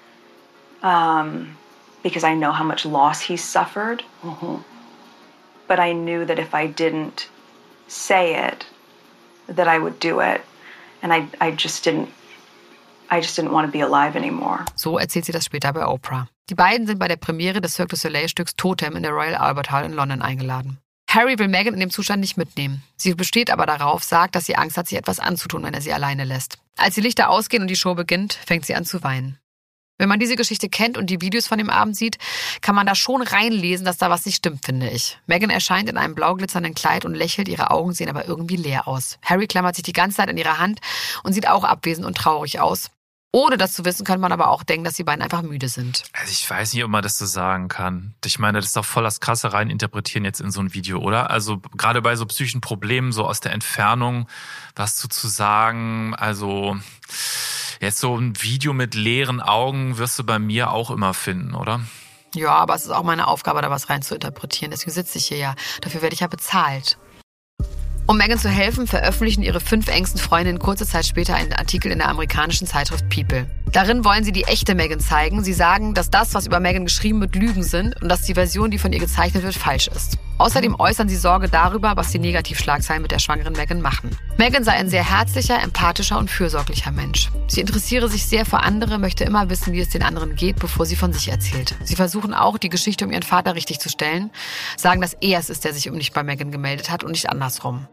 Speaker 3: Because I know how much loss he's suffered. Mm-hmm. But I knew that if I didn't say it, that I would do it. And I just didn't want to be alive anymore.
Speaker 2: So erzählt sie das später bei Oprah. Die beiden sind bei der Premiere des Cirque du Soleil-Stücks Totem in der Royal Albert Hall in London eingeladen. Harry will Meghan in dem Zustand nicht mitnehmen. Sie besteht aber darauf, sagt, dass sie Angst hat, sich etwas anzutun, wenn er sie alleine lässt. Als die Lichter ausgehen und die Show beginnt, fängt sie an zu weinen. Wenn man diese Geschichte kennt und die Videos von dem Abend sieht, kann man da schon reinlesen, dass da was nicht stimmt, finde ich. Meghan erscheint in einem blau glitzernden Kleid und lächelt, ihre Augen sehen aber irgendwie leer aus. Harry klammert sich die ganze Zeit an ihre Hand und sieht auch abwesend und traurig aus. Ohne das zu wissen, könnte man aber auch denken, dass die beiden einfach müde sind.
Speaker 4: Also ich weiß nicht, ob man das so sagen kann. Ich meine, das ist doch voll das krasse Reininterpretieren jetzt in so ein Video, oder? Also gerade bei so psychischen Problemen, so aus der Entfernung, was zu sagen, also jetzt so ein Video mit leeren Augen wirst du bei mir auch immer finden, oder?
Speaker 2: Ja, aber es ist auch meine Aufgabe, da was rein zu interpretieren. Deswegen sitze ich hier ja. Dafür werde ich ja bezahlt. Um Meghan zu helfen, veröffentlichen ihre 5 engsten Freundinnen kurze Zeit später einen Artikel in der amerikanischen Zeitschrift People. Darin wollen sie die echte Meghan zeigen. Sie sagen, dass das, was über Meghan geschrieben wird, Lügen sind und dass die Version, die von ihr gezeichnet wird, falsch ist. Außerdem äußern sie Sorge darüber, was die Negativschlagzeilen mit der schwangeren Meghan machen. Meghan sei ein sehr herzlicher, empathischer und fürsorglicher Mensch. Sie interessiere sich sehr für andere, möchte immer wissen, wie es den anderen geht, bevor sie von sich erzählt. Sie versuchen auch, die Geschichte um ihren Vater richtig zu stellen, sagen, dass er es ist, der sich nicht bei Meghan gemeldet hat und nicht andersrum.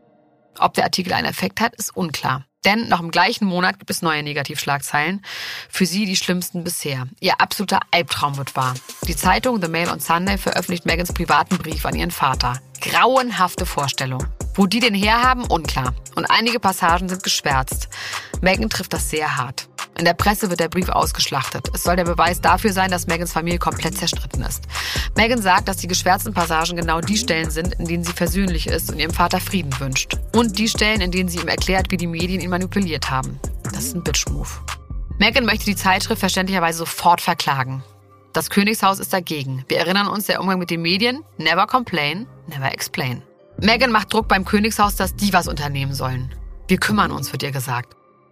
Speaker 2: Ob der Artikel einen Effekt hat, ist unklar. Denn noch im gleichen Monat gibt es neue Negativschlagzeilen. Für sie die schlimmsten bisher. Ihr absoluter Albtraum wird wahr. Die Zeitung The Mail on Sunday veröffentlicht Meghans privaten Brief an ihren Vater. Grauenhafte Vorstellung. Wo die den herhaben, unklar. Und einige Passagen sind geschwärzt. Meghan trifft das sehr hart. In der Presse wird der Brief ausgeschlachtet. Es soll der Beweis dafür sein, dass Meghans Familie komplett zerstritten ist. Meghan sagt, dass die geschwärzten Passagen genau die Stellen sind, in denen sie versöhnlich ist und ihrem Vater Frieden wünscht. Und die Stellen, in denen sie ihm erklärt, wie die Medien ihn manipuliert haben. Das ist ein Bitch-Move. Meghan möchte die Zeitschrift verständlicherweise sofort verklagen. Das Königshaus ist dagegen. Wir erinnern uns, der Umgang mit den Medien, never complain, never explain. Meghan macht Druck beim Königshaus, dass die was unternehmen sollen. Wir kümmern uns, wird ihr gesagt.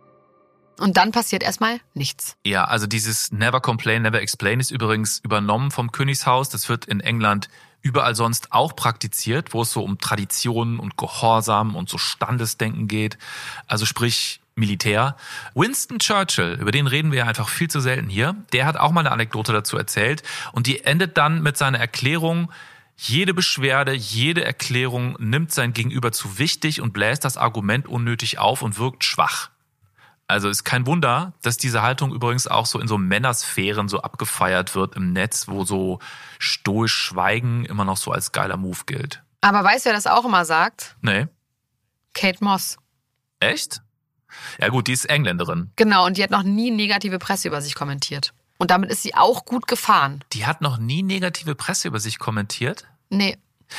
Speaker 2: Und dann passiert erstmal nichts.
Speaker 4: Ja, also dieses Never Complain, Never Explain ist übrigens übernommen vom Königshaus. Das wird in England überall sonst auch praktiziert, wo es so um Traditionen und Gehorsam und so Standesdenken geht. Also sprich Militär. Winston Churchill, über den reden wir ja einfach viel zu selten hier, der hat auch mal eine Anekdote dazu erzählt. Und die endet dann mit seiner Erklärung: Jede Beschwerde, jede Erklärung nimmt sein Gegenüber zu wichtig und bläst das Argument unnötig auf und wirkt schwach. Also ist kein Wunder, dass diese Haltung übrigens auch so in so Männersphären so abgefeiert wird im Netz, wo so stoisch Schweigen immer noch so als geiler Move gilt.
Speaker 2: Aber weißt du, wer das auch immer sagt?
Speaker 4: Nee.
Speaker 2: Kate Moss.
Speaker 4: Echt? Ja gut, die ist Engländerin.
Speaker 2: Genau, und die hat noch nie negative Presse über sich kommentiert. Und damit ist sie auch gut gefahren.
Speaker 4: Die hat noch nie negative Presse über sich kommentiert?
Speaker 2: Nee.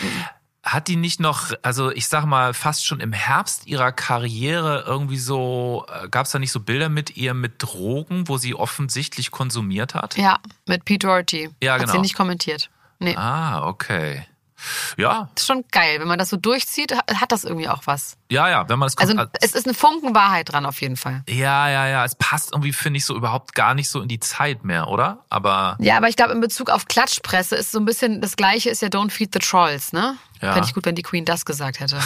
Speaker 4: Hat die nicht noch, also ich sag mal, fast schon im Herbst ihrer Karriere irgendwie so, gab es da nicht so Bilder mit ihr mit Drogen, wo sie offensichtlich konsumiert hat?
Speaker 2: Ja, mit Pete Doherty.
Speaker 4: Ja, genau.
Speaker 2: Hat sie nicht kommentiert. Nee.
Speaker 4: Ah, okay. Ja.
Speaker 2: Das ist schon geil. Wenn man das so durchzieht, hat das irgendwie auch was.
Speaker 4: Ja, wenn man das...
Speaker 2: Also es ist eine Funken Wahrheit dran auf jeden Fall.
Speaker 4: Ja. Es passt irgendwie, finde ich, so überhaupt gar nicht so in die Zeit mehr, oder? Aber
Speaker 2: ich glaube, in Bezug auf Klatschpresse ist so ein bisschen, das Gleiche ist ja Don't Feed the Trolls, ne?
Speaker 4: Ja.
Speaker 2: Fände ich gut, wenn die Queen das gesagt hätte.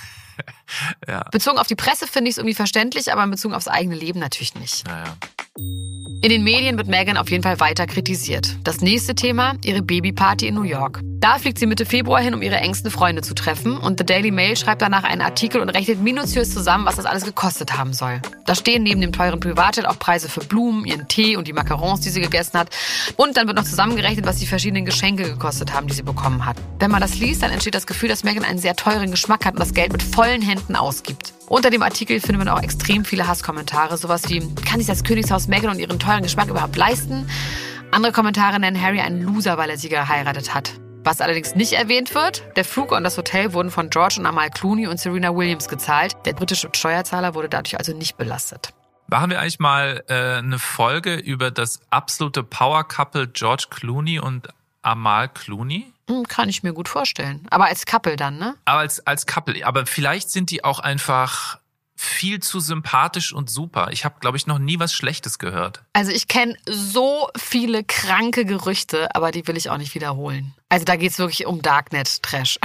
Speaker 4: Ja.
Speaker 2: Bezogen auf die Presse finde ich es irgendwie verständlich, aber bezogen aufs eigene Leben natürlich nicht.
Speaker 4: Naja.
Speaker 2: In den Medien wird Meghan auf jeden Fall weiter kritisiert. Das nächste Thema, ihre Babyparty in New York. Da fliegt sie Mitte Februar hin, um ihre engsten Freunde zu treffen. Und The Daily Mail schreibt danach einen Artikel und rechnet minutiös zusammen, was das alles gekostet haben soll. Da stehen neben dem teuren Privatjet auch Preise für Blumen, ihren Tee und die Macarons, die sie gegessen hat. Und dann wird noch zusammengerechnet, was die verschiedenen Geschenke gekostet haben, die sie bekommen hat. Wenn man das liest, dann entsteht das Gefühl, dass Meghan einen sehr teuren Geschmack hat und das Geld mit vollen Händen ausgibt. Unter dem Artikel findet man auch extrem viele Hasskommentare. Sowas wie, kann sich das Königshaus Meghan und ihren teuren Geschmack überhaupt leisten? Andere Kommentare nennen Harry einen Loser, weil er sie geheiratet hat. Was allerdings nicht erwähnt wird, der Flug und das Hotel wurden von George und Amal Clooney und Serena Williams gezahlt. Der britische Steuerzahler wurde dadurch also nicht belastet.
Speaker 4: Machen wir eigentlich mal eine Folge über das absolute Power-Couple George Clooney und Amal Clooney?
Speaker 2: Kann ich mir gut vorstellen. Aber als Couple dann, ne?
Speaker 4: Aber als Couple. Aber vielleicht sind die auch einfach viel zu sympathisch und super. Ich habe, glaube ich, noch nie was Schlechtes gehört.
Speaker 2: Also ich kenne so viele kranke Gerüchte, aber die will ich auch nicht wiederholen. Also da geht's wirklich um Darknet-Trash.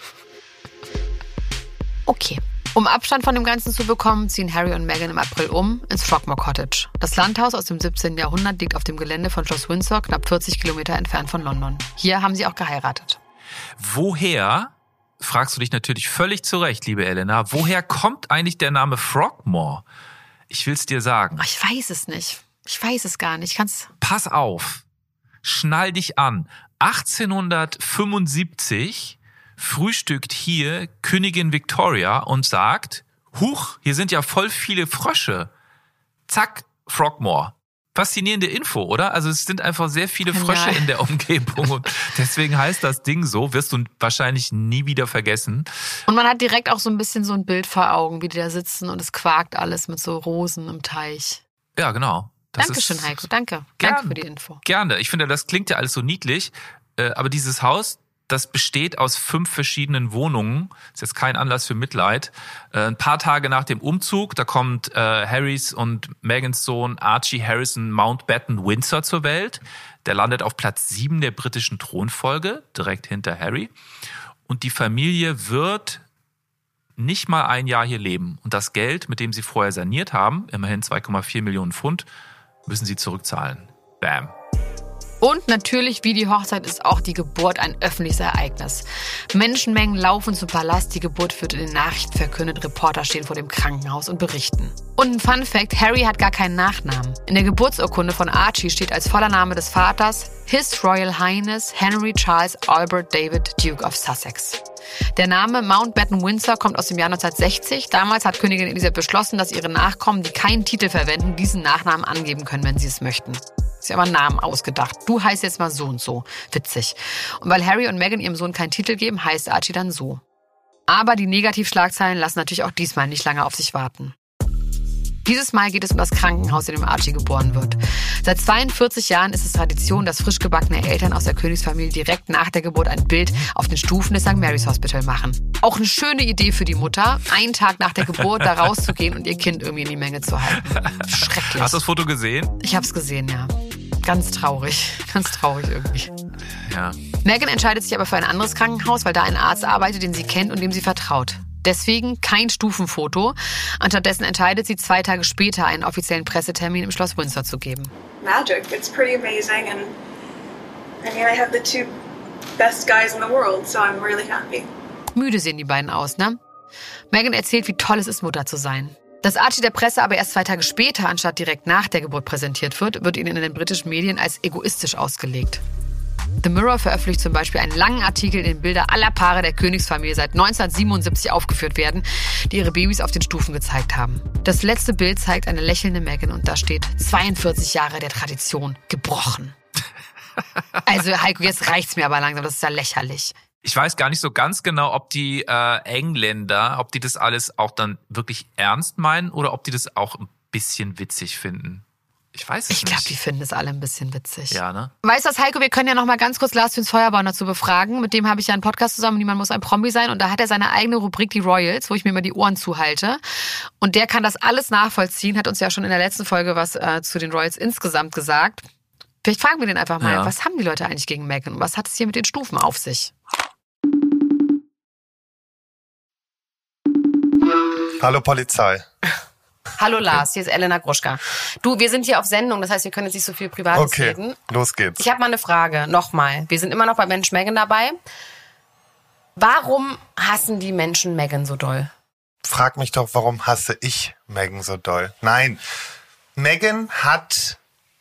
Speaker 2: Okay. Um Abstand von dem Ganzen zu bekommen, ziehen Harry und Meghan im April ins Frogmore Cottage. Das Landhaus aus dem 17. Jahrhundert liegt auf dem Gelände von Schloss Windsor, knapp 40 Kilometer entfernt von London. Hier haben sie auch geheiratet.
Speaker 4: Woher, fragst du dich natürlich völlig zu Recht, liebe Elena, woher kommt eigentlich der Name Frogmore? Ich will's dir sagen.
Speaker 2: Ich weiß es nicht. Ich weiß es gar nicht.
Speaker 4: Pass auf. Schnall dich an. 1875 frühstückt hier Königin Victoria und sagt, huch, hier sind ja voll viele Frösche. Zack, Frogmore. Faszinierende Info, oder? Also es sind einfach sehr viele Frösche in der Umgebung und deswegen heißt das Ding so, wirst du wahrscheinlich nie wieder vergessen.
Speaker 2: Und man hat direkt auch so ein bisschen so ein Bild vor Augen, wie die da sitzen und es quakt alles mit so Rosen im Teich.
Speaker 4: Ja, genau.
Speaker 2: Dankeschön, Heiko, danke. Danke für die Info.
Speaker 4: Gerne. Ich finde, das klingt ja alles so niedlich, aber dieses Haus, das besteht aus 5 verschiedenen Wohnungen. Ist jetzt kein Anlass für Mitleid. Ein paar Tage nach dem Umzug, da kommt Harrys und Megans Sohn Archie Harrison Mountbatten Windsor zur Welt. Der landet auf Platz 7 der britischen Thronfolge, direkt hinter Harry. Und die Familie wird nicht mal ein Jahr hier leben. Und das Geld, mit dem sie vorher saniert haben, immerhin 2,4 Millionen Pfund, müssen sie zurückzahlen. Bam.
Speaker 2: Und natürlich, wie die Hochzeit, ist auch die Geburt ein öffentliches Ereignis. Menschenmengen laufen zum Palast, die Geburt wird in den Nachrichten verkündet, Reporter stehen vor dem Krankenhaus und berichten. Und ein Fun Fact, Harry hat gar keinen Nachnamen. In der Geburtsurkunde von Archie steht als voller Name des Vaters His Royal Highness Henry Charles Albert David Duke of Sussex. Der Name Mountbatten Windsor kommt aus dem Jahr 1960. Damals hat Königin Elisabeth beschlossen, dass ihre Nachkommen, die keinen Titel verwenden, diesen Nachnamen angeben können, wenn sie es möchten. Ist ja aber einen Namen ausgedacht. Du heißt jetzt mal so und so. Witzig. Und weil Harry und Meghan ihrem Sohn keinen Titel geben, heißt Archie dann so. Aber die Negativschlagzeilen lassen natürlich auch diesmal nicht lange auf sich warten. Dieses Mal geht es um das Krankenhaus, in dem Archie geboren wird. Seit 42 Jahren ist es Tradition, dass frisch gebackene Eltern aus der Königsfamilie direkt nach der Geburt ein Bild auf den Stufen des St. Mary's Hospital machen. Auch eine schöne Idee für die Mutter, einen Tag nach der Geburt da rauszugehen und ihr Kind irgendwie in die Menge zu halten. Schrecklich.
Speaker 4: Hast du das Foto gesehen?
Speaker 2: Ich habe es gesehen, ja. Ganz traurig irgendwie.
Speaker 4: Ja.
Speaker 2: Meghan entscheidet sich aber für ein anderes Krankenhaus, weil da ein Arzt arbeitet, den sie kennt und dem sie vertraut. Deswegen kein Stufenfoto. Anstattdessen entscheidet sie 2 Tage später, einen offiziellen Pressetermin im Schloss Windsor zu geben.
Speaker 3: Magic. It's pretty amazing, and I mean, I have the 2 best guys in the world, so I'm really happy.
Speaker 2: Müde sehen die beiden aus, ne? Meghan erzählt, wie toll es ist, Mutter zu sein. Dass Archie der Presse aber erst 2 Tage später, anstatt direkt nach der Geburt präsentiert wird ihnen in den britischen Medien als egoistisch ausgelegt. The Mirror veröffentlicht zum Beispiel einen langen Artikel, in dem Bilder aller Paare der Königsfamilie seit 1977 aufgeführt werden, die ihre Babys auf den Stufen gezeigt haben. Das letzte Bild zeigt eine lächelnde Meghan und da steht 42 Jahre der Tradition gebrochen. Also Heiko, jetzt reicht's mir aber langsam, das ist ja lächerlich.
Speaker 4: Ich weiß gar nicht so ganz genau, ob die Engländer, ob die das alles auch dann wirklich ernst meinen oder ob die das auch ein bisschen witzig finden. Ich weiß es nicht.
Speaker 2: Ich glaube, die finden es alle ein bisschen witzig.
Speaker 4: Ja, ne?
Speaker 2: Weißt du was, Heiko, wir können ja noch mal ganz kurz Lars Füns Feuerborn dazu befragen. Mit dem habe ich ja einen Podcast zusammen, Niemand muss ein Promi sein. Und da hat er seine eigene Rubrik, die Royals, wo ich mir immer die Ohren zuhalte. Und der kann das alles nachvollziehen, hat uns ja schon in der letzten Folge was zu den Royals insgesamt gesagt. Vielleicht fragen wir den einfach mal, was haben die Leute eigentlich gegen Meghan und was hat es hier mit den Stufen auf sich?
Speaker 7: Hallo Polizei.
Speaker 1: Hallo Lars, hier ist Elena Gruschka. Du, wir sind hier auf Sendung, das heißt, wir können jetzt nicht so viel Privates reden.
Speaker 7: Okay, los geht's.
Speaker 1: Ich habe mal eine Frage, nochmal. Wir sind immer noch bei Mensch Meghan dabei. Warum hassen die Menschen Meghan so doll?
Speaker 7: Frag mich doch, warum hasse ich Meghan so doll? Nein, Meghan hat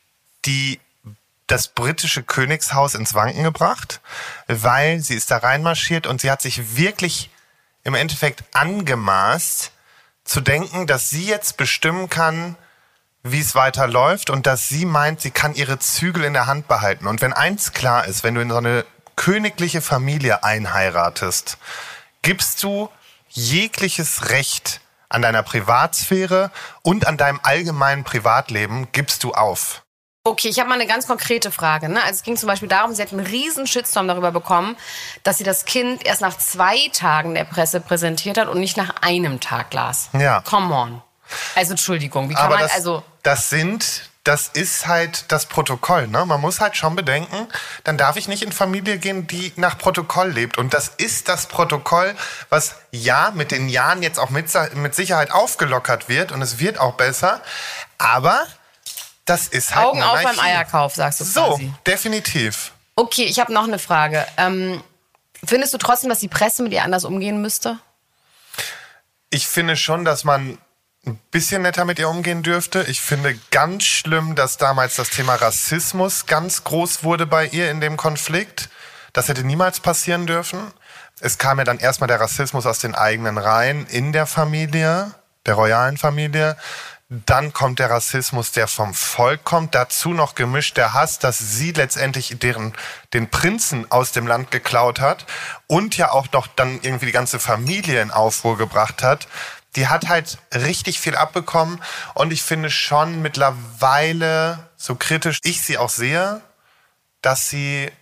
Speaker 7: das britische Königshaus ins Wanken gebracht, weil sie ist da reinmarschiert und sie hat sich wirklich im Endeffekt angemaßt, zu denken, dass sie jetzt bestimmen kann, wie es weiterläuft und dass sie meint, sie kann ihre Zügel in der Hand behalten. Und wenn eins klar ist, wenn du in so eine königliche Familie einheiratest, gibst du jegliches Recht an deiner Privatsphäre und an deinem allgemeinen Privatleben gibst du auf.
Speaker 1: Okay, ich habe mal eine ganz konkrete Frage. Ne? Also es ging zum Beispiel darum, sie hat einen riesen Shitstorm darüber bekommen, dass sie das Kind erst nach 2 Tagen der Presse präsentiert hat und nicht nach einem Tag, Lars.
Speaker 7: Ja.
Speaker 1: Come on. Also Entschuldigung, wie kann
Speaker 7: Aber
Speaker 1: man
Speaker 7: das ist halt das Protokoll. Ne? Man muss halt schon bedenken, dann darf ich nicht in Familie gehen, die nach Protokoll lebt. Und das ist das Protokoll, was ja mit den Jahren jetzt auch mit Sicherheit aufgelockert wird und es wird auch besser. Aber das ist halt
Speaker 1: Augen auf beim Eierkauf, sagst du quasi.
Speaker 7: So, definitiv.
Speaker 1: Okay, ich habe noch eine Frage. Findest du trotzdem, dass die Presse mit ihr anders umgehen müsste?
Speaker 7: Ich finde schon, dass man ein bisschen netter mit ihr umgehen dürfte. Ich finde ganz schlimm, dass damals das Thema Rassismus ganz groß wurde bei ihr in dem Konflikt. Das hätte niemals passieren dürfen. Es kam ja dann erstmal der Rassismus aus den eigenen Reihen in der Familie, der royalen Familie. Dann kommt der Rassismus, der vom Volk kommt. Dazu noch gemischt der Hass, dass sie letztendlich den Prinzen aus dem Land geklaut hat und ja auch noch dann irgendwie die ganze Familie in Aufruhr gebracht hat. Die hat halt richtig viel abbekommen und ich finde schon mittlerweile, so kritisch ich sie auch sehe, dass sie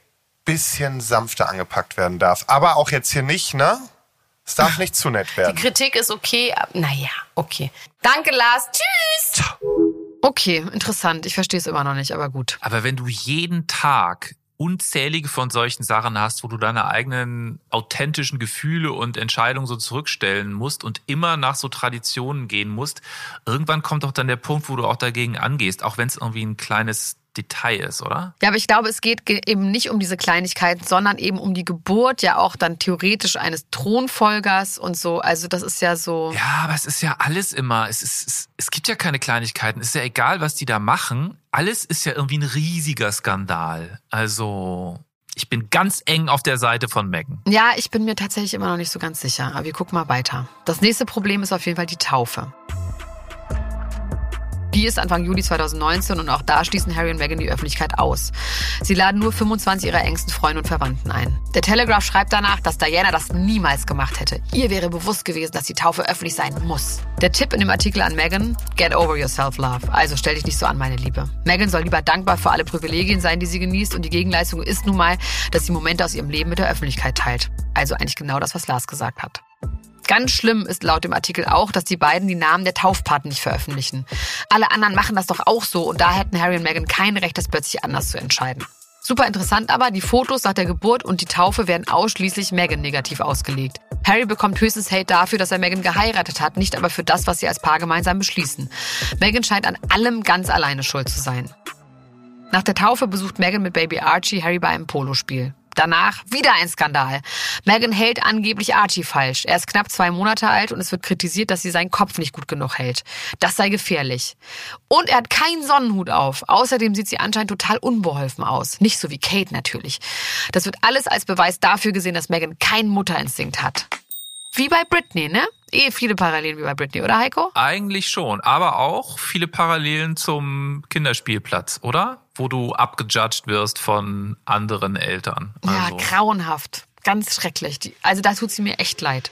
Speaker 7: bisschen sanfter angepackt werden darf. Aber auch jetzt hier nicht, ne? Es darf nicht zu nett werden.
Speaker 2: Die Kritik ist okay. Naja, okay. Danke, Lars. Tschüss. Okay, interessant. Ich verstehe es immer noch nicht, aber gut.
Speaker 4: Aber wenn du jeden Tag unzählige von solchen Sachen hast, wo du deine eigenen authentischen Gefühle und Entscheidungen so zurückstellen musst und immer nach so Traditionen gehen musst, irgendwann kommt doch dann der Punkt, wo du auch dagegen angehst, auch wenn es irgendwie ein kleines Detail ist, oder?
Speaker 2: Ja, aber ich glaube, es geht eben nicht um diese Kleinigkeiten, sondern eben um die Geburt ja auch dann theoretisch eines Thronfolgers und so. Also das ist ja so...
Speaker 4: Ja, aber es ist ja alles immer, es gibt ja keine Kleinigkeiten. Es ist ja egal, was die da machen. Alles ist ja irgendwie ein riesiger Skandal. Also... Ich bin ganz eng auf der Seite von Meghan.
Speaker 2: Ja, ich bin mir tatsächlich immer noch nicht so ganz sicher. Aber wir gucken mal weiter. Das nächste Problem ist auf jeden Fall die Taufe. Die ist Anfang Juli 2019 und auch da schließen Harry und Meghan die Öffentlichkeit aus. Sie laden nur 25 ihrer engsten Freunde und Verwandten ein. Der Telegraph schreibt danach, dass Diana das niemals gemacht hätte. Ihr wäre bewusst gewesen, dass die Taufe öffentlich sein muss. Der Tipp in dem Artikel an Meghan: Get over yourself, love. Also stell dich nicht so an, meine Liebe. Meghan soll lieber dankbar für alle Privilegien sein, die sie genießt, und die Gegenleistung ist nun mal, dass sie Momente aus ihrem Leben mit der Öffentlichkeit teilt. Also eigentlich genau das, was Lars gesagt hat. Ganz schlimm ist laut dem Artikel auch, dass die beiden die Namen der Taufpaten nicht veröffentlichen. Alle anderen machen das doch auch so, und da hätten Harry und Meghan kein Recht, das plötzlich anders zu entscheiden. Super interessant aber, die Fotos nach der Geburt und die Taufe werden ausschließlich Meghan negativ ausgelegt. Harry bekommt höchstens Hate dafür, dass er Meghan geheiratet hat, nicht aber für das, was sie als Paar gemeinsam beschließen. Meghan scheint an allem ganz alleine schuld zu sein. Nach der Taufe besucht Meghan mit Baby Archie Harry bei einem Polospiel. Danach wieder ein Skandal. Meghan hält angeblich Archie falsch. Er ist knapp 2 Monate alt und es wird kritisiert, dass sie seinen Kopf nicht gut genug hält. Das sei gefährlich. Und er hat keinen Sonnenhut auf. Außerdem sieht sie anscheinend total unbeholfen aus. Nicht so wie Kate natürlich. Das wird alles als Beweis dafür gesehen, dass Meghan keinen Mutterinstinkt hat. Wie bei Britney, ne? Viele Parallelen wie bei Britney, oder Heiko?
Speaker 4: Eigentlich schon, aber auch viele Parallelen zum Kinderspielplatz, oder? Wo du abgejudged wirst von anderen Eltern.
Speaker 2: Ja, grauenhaft. Ganz schrecklich. Also da tut sie mir echt leid.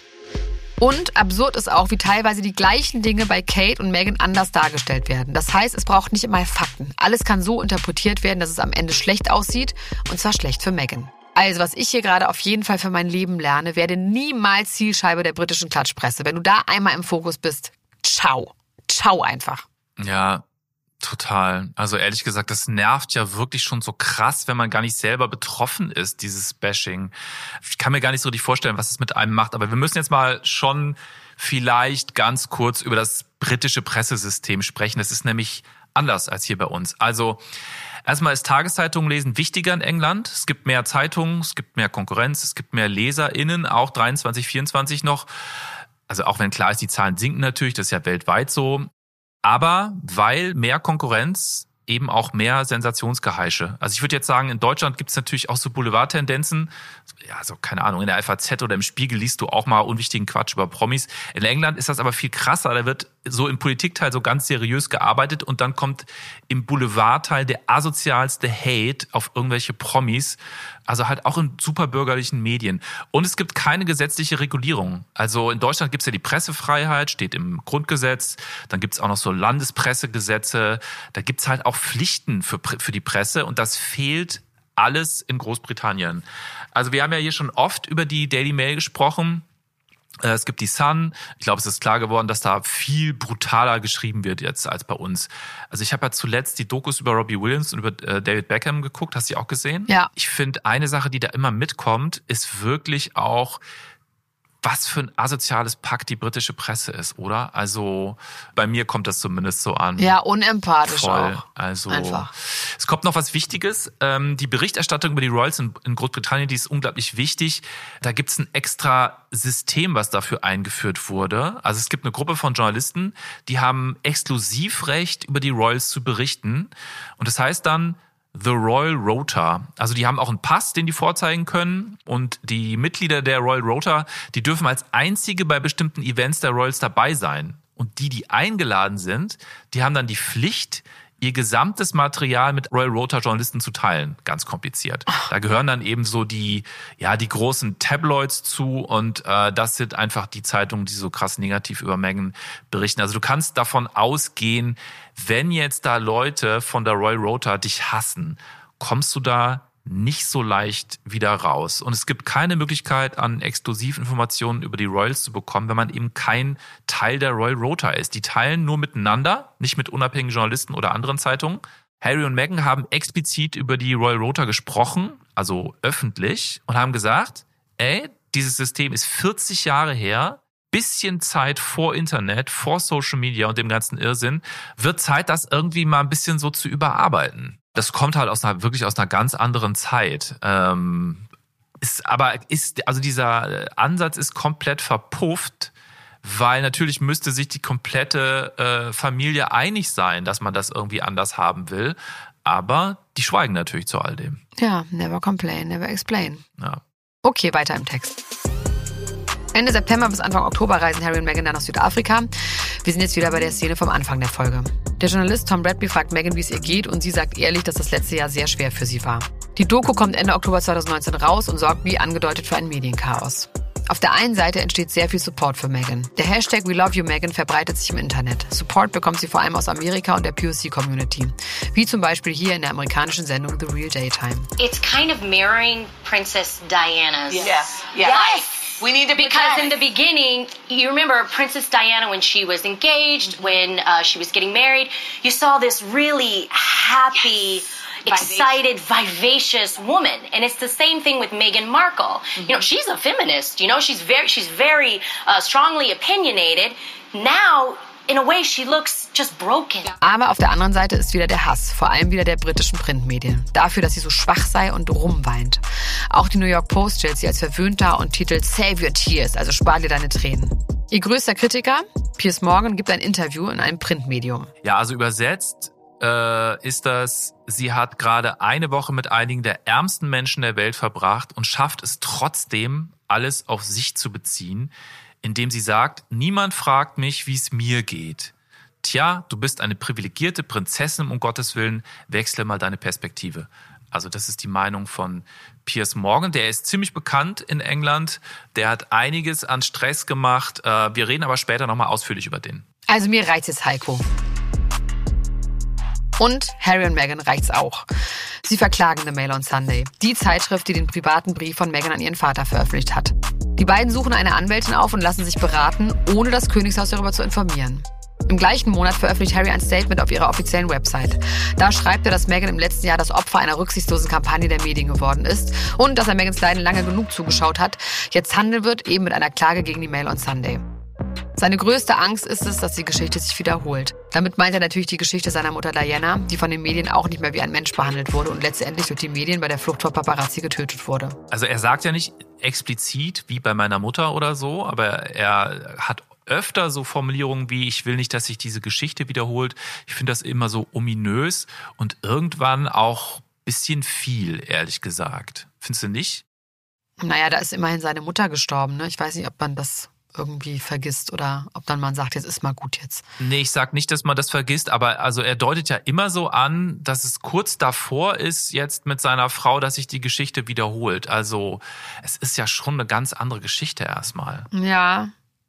Speaker 2: Und absurd ist auch, wie teilweise die gleichen Dinge bei Kate und Meghan anders dargestellt werden. Das heißt, es braucht nicht immer Fakten. Alles kann so interpretiert werden, dass es am Ende schlecht aussieht, und zwar schlecht für Meghan. Also, was ich hier gerade auf jeden Fall für mein Leben lerne: werde niemals Zielscheibe der britischen Klatschpresse. Wenn du da einmal im Fokus bist, ciao. Ciao einfach.
Speaker 4: Ja, total. Also ehrlich gesagt, das nervt ja wirklich schon so krass, wenn man gar nicht selber betroffen ist, dieses Bashing. Ich kann mir gar nicht so richtig vorstellen, was es mit einem macht. Aber wir müssen jetzt mal schon vielleicht ganz kurz über das britische Pressesystem sprechen. Das ist nämlich anders als hier bei uns. Also erstmal ist Tageszeitungen lesen wichtiger in England. Es gibt mehr Zeitungen, es gibt mehr Konkurrenz, es gibt mehr LeserInnen, auch 23, 24 noch. Also auch wenn klar ist, die Zahlen sinken natürlich, das ist ja weltweit so. Aber weil mehr Konkurrenz eben auch mehr Sensationsgeheische. Also ich würde jetzt sagen, in Deutschland gibt es natürlich auch so Boulevardtendenzen. Ja, also keine Ahnung, in der FAZ oder im Spiegel liest du auch mal unwichtigen Quatsch über Promis. In England ist das aber viel krasser. Da wird so im Politikteil so ganz seriös gearbeitet und dann kommt im Boulevardteil der asozialste Hate auf irgendwelche Promis. Also halt auch in superbürgerlichen Medien. Und es gibt keine gesetzliche Regulierung. Also in Deutschland gibt es ja die Pressefreiheit, steht im Grundgesetz. Dann gibt es auch noch so Landespressegesetze. Da gibt es halt auch Pflichten für die Presse, und das fehlt alles in Großbritannien. Also wir haben ja hier schon oft über die Daily Mail gesprochen. Es gibt die Sun. Ich glaube, es ist klar geworden, dass da viel brutaler geschrieben wird jetzt als bei uns. Also ich habe ja zuletzt die Dokus über Robbie Williams und über David Beckham geguckt. Hast du die auch gesehen?
Speaker 2: Ja.
Speaker 4: Ich finde, eine Sache, die da immer mitkommt, ist wirklich auch, was für ein asoziales Pack die britische Presse ist, oder? Also bei mir kommt das zumindest so an.
Speaker 2: Ja, unempathisch
Speaker 4: voll.
Speaker 2: auch.
Speaker 4: Also
Speaker 2: einfach.
Speaker 4: Es kommt noch was Wichtiges. Die Berichterstattung über die Royals in Großbritannien, die ist unglaublich wichtig. Da gibt es ein extra System, was dafür eingeführt wurde. Also es gibt eine Gruppe von Journalisten, die haben Exklusivrecht, über die Royals zu berichten. Und das heißt dann The Royal Rota. Also die haben auch einen Pass, den die vorzeigen können. Und die Mitglieder der Royal Rota, die dürfen als einzige bei bestimmten Events der Royals dabei sein. Und die eingeladen sind, die haben dann die Pflicht, ihr gesamtes Material mit Royal Rota-Journalisten zu teilen. Ganz kompliziert. Da gehören dann eben so die großen Tabloids zu, und das sind einfach die Zeitungen, die so krass negativ über Meghan berichten. Also du kannst davon ausgehen, wenn jetzt da Leute von der Royal Rota dich hassen, kommst du da nicht so leicht wieder raus. Und es gibt keine Möglichkeit, an Exklusivinformationen über die Royals zu bekommen, wenn man eben kein Teil der Royal Rota ist. Die teilen nur miteinander, nicht mit unabhängigen Journalisten oder anderen Zeitungen. Harry und Meghan haben explizit über die Royal Rota gesprochen, also öffentlich, und haben gesagt, dieses System ist 40 Jahre her, bisschen Zeit vor Internet, vor Social Media und dem ganzen Irrsinn, wird Zeit, das irgendwie mal ein bisschen so zu überarbeiten. Das kommt halt wirklich aus einer ganz anderen Zeit. Also dieser Ansatz ist komplett verpufft, weil natürlich müsste sich die komplette Familie einig sein, dass man das irgendwie anders haben will. Aber die schweigen natürlich zu all dem.
Speaker 2: Ja, never complain, never explain.
Speaker 4: Ja.
Speaker 2: Okay, weiter im Text. Ende September bis Anfang Oktober reisen Harry und Meghan dann nach Südafrika. Wir sind jetzt wieder bei der Szene vom Anfang der Folge. Der Journalist Tom Bradby fragt Meghan, wie es ihr geht, und sie sagt ehrlich, dass das letzte Jahr sehr schwer für sie war. Die Doku kommt Ende Oktober 2019 raus und sorgt wie angedeutet für ein Medienchaos. Auf der einen Seite entsteht sehr viel Support für Meghan. Der Hashtag #WeLoveYouMeghan verbreitet sich im Internet. Support bekommt sie vor allem aus Amerika und der POC-Community. Wie zum Beispiel hier in der amerikanischen Sendung The Real Daytime.
Speaker 8: It's kind of mirroring Princess Diana's.
Speaker 3: Yes.
Speaker 8: We need to because in the beginning, you remember Princess Diana when she was engaged, when she was getting married, you saw this really happy, excited, vivacious woman, and it's the same thing with Meghan Markle. Mm-hmm. You know, she's a feminist. You know, she's very strongly opinionated. Now, in a way, she looks just broken.
Speaker 2: Aber auf der anderen Seite ist wieder der Hass, vor allem wieder der britischen Printmedien, dafür, dass sie so schwach sei und rumweint. Auch die New York Post stellt sie als verwöhnt dar und titelt Save your tears, also spar dir deine Tränen. Ihr größter Kritiker, Piers Morgan, gibt ein Interview in einem Printmedium.
Speaker 4: Ja, also übersetzt ist das, sie hat gerade eine Woche mit einigen der ärmsten Menschen der Welt verbracht und schafft es trotzdem, alles auf sich zu beziehen, indem sie sagt, niemand fragt mich, wie es mir geht. Tja, du bist eine privilegierte Prinzessin, um Gottes Willen, wechsle mal deine Perspektive. Also das ist die Meinung von Piers Morgan. Der ist ziemlich bekannt in England. Der hat einiges an Stress gemacht. Wir reden aber später nochmal ausführlich über den.
Speaker 2: Also mir reicht's jetzt, Heiko. Und Harry und Meghan reicht's auch. Sie verklagen The Mail on Sunday, die Zeitschrift, die den privaten Brief von Meghan an ihren Vater veröffentlicht hat. Die beiden suchen eine Anwältin auf und lassen sich beraten, ohne das Königshaus darüber zu informieren. Im gleichen Monat veröffentlicht Harry ein Statement auf ihrer offiziellen Website. Da schreibt er, dass Meghan im letzten Jahr das Opfer einer rücksichtslosen Kampagne der Medien geworden ist und dass er Meghans Leiden lange genug zugeschaut hat, jetzt handeln wird, eben mit einer Klage gegen die Mail on Sunday. Seine größte Angst ist es, dass die Geschichte sich wiederholt. Damit meint er natürlich die Geschichte seiner Mutter Diana, die von den Medien auch nicht mehr wie ein Mensch behandelt wurde und letztendlich durch die Medien bei der Flucht vor Paparazzi getötet wurde.
Speaker 4: Also er sagt ja nicht explizit wie bei meiner Mutter oder so, aber er hat öfter so Formulierungen wie, ich will nicht, dass sich diese Geschichte wiederholt. Ich finde das immer so ominös und irgendwann auch ein bisschen viel, ehrlich gesagt. Findest du nicht?
Speaker 2: Naja, da ist immerhin seine Mutter gestorben, ne? Ich weiß nicht, ob man das irgendwie vergisst oder ob dann man sagt, jetzt ist mal gut jetzt.
Speaker 4: Nee, ich sag nicht, dass man das vergisst, aber also er deutet ja immer so an, dass es kurz davor ist jetzt mit seiner Frau, dass sich die Geschichte wiederholt. Also es ist ja schon eine ganz andere Geschichte erstmal.
Speaker 2: Ja.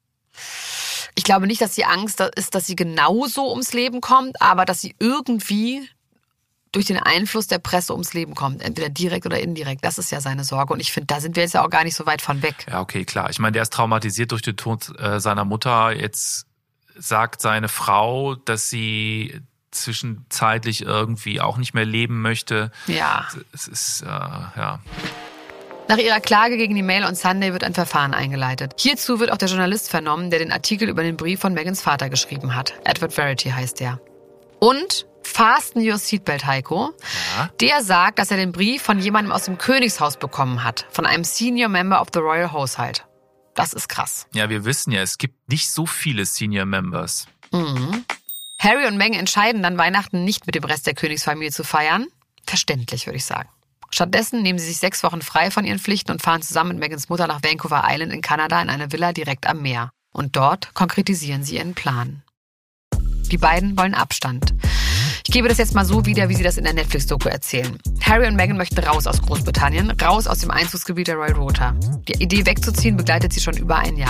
Speaker 2: Ich glaube nicht, dass die Angst ist, dass sie genauso ums Leben kommt, aber dass sie irgendwie durch den Einfluss der Presse ums Leben kommt, entweder direkt oder indirekt. Das ist ja seine Sorge. Und ich finde, da sind wir jetzt ja auch gar nicht so weit von weg.
Speaker 4: Ja, okay, klar. Ich meine, der ist traumatisiert durch den Tod seiner Mutter. Jetzt sagt seine Frau, dass sie zwischenzeitlich irgendwie auch nicht mehr leben möchte.
Speaker 2: Ja.
Speaker 4: Es ist, ja.
Speaker 2: Nach ihrer Klage gegen die Mail on Sunday wird ein Verfahren eingeleitet. Hierzu wird auch der Journalist vernommen, der den Artikel über den Brief von Meghans Vater geschrieben hat. Edward Verity heißt der. Und fasten your seatbelt, Heiko. Ja. Der sagt, dass er den Brief von jemandem aus dem Königshaus bekommen hat. Von einem Senior Member of the Royal Household. Das ist krass.
Speaker 4: Ja, wir wissen ja, es gibt nicht so viele Senior Members.
Speaker 2: Mhm. Harry und Meghan entscheiden dann, Weihnachten nicht mit dem Rest der Königsfamilie zu feiern. Verständlich, würde ich sagen. Stattdessen nehmen sie sich 6 Wochen frei von ihren Pflichten und fahren zusammen mit Meghans Mutter nach Vancouver Island in Kanada in eine Villa direkt am Meer. Und dort konkretisieren sie ihren Plan. Die beiden wollen Abstand. Ich gebe das jetzt mal so wieder, wie sie das in der Netflix-Doku erzählen. Harry und Meghan möchten raus aus Großbritannien, raus aus dem Einzugsgebiet der Royal Rota. Die Idee wegzuziehen begleitet sie schon über ein Jahr.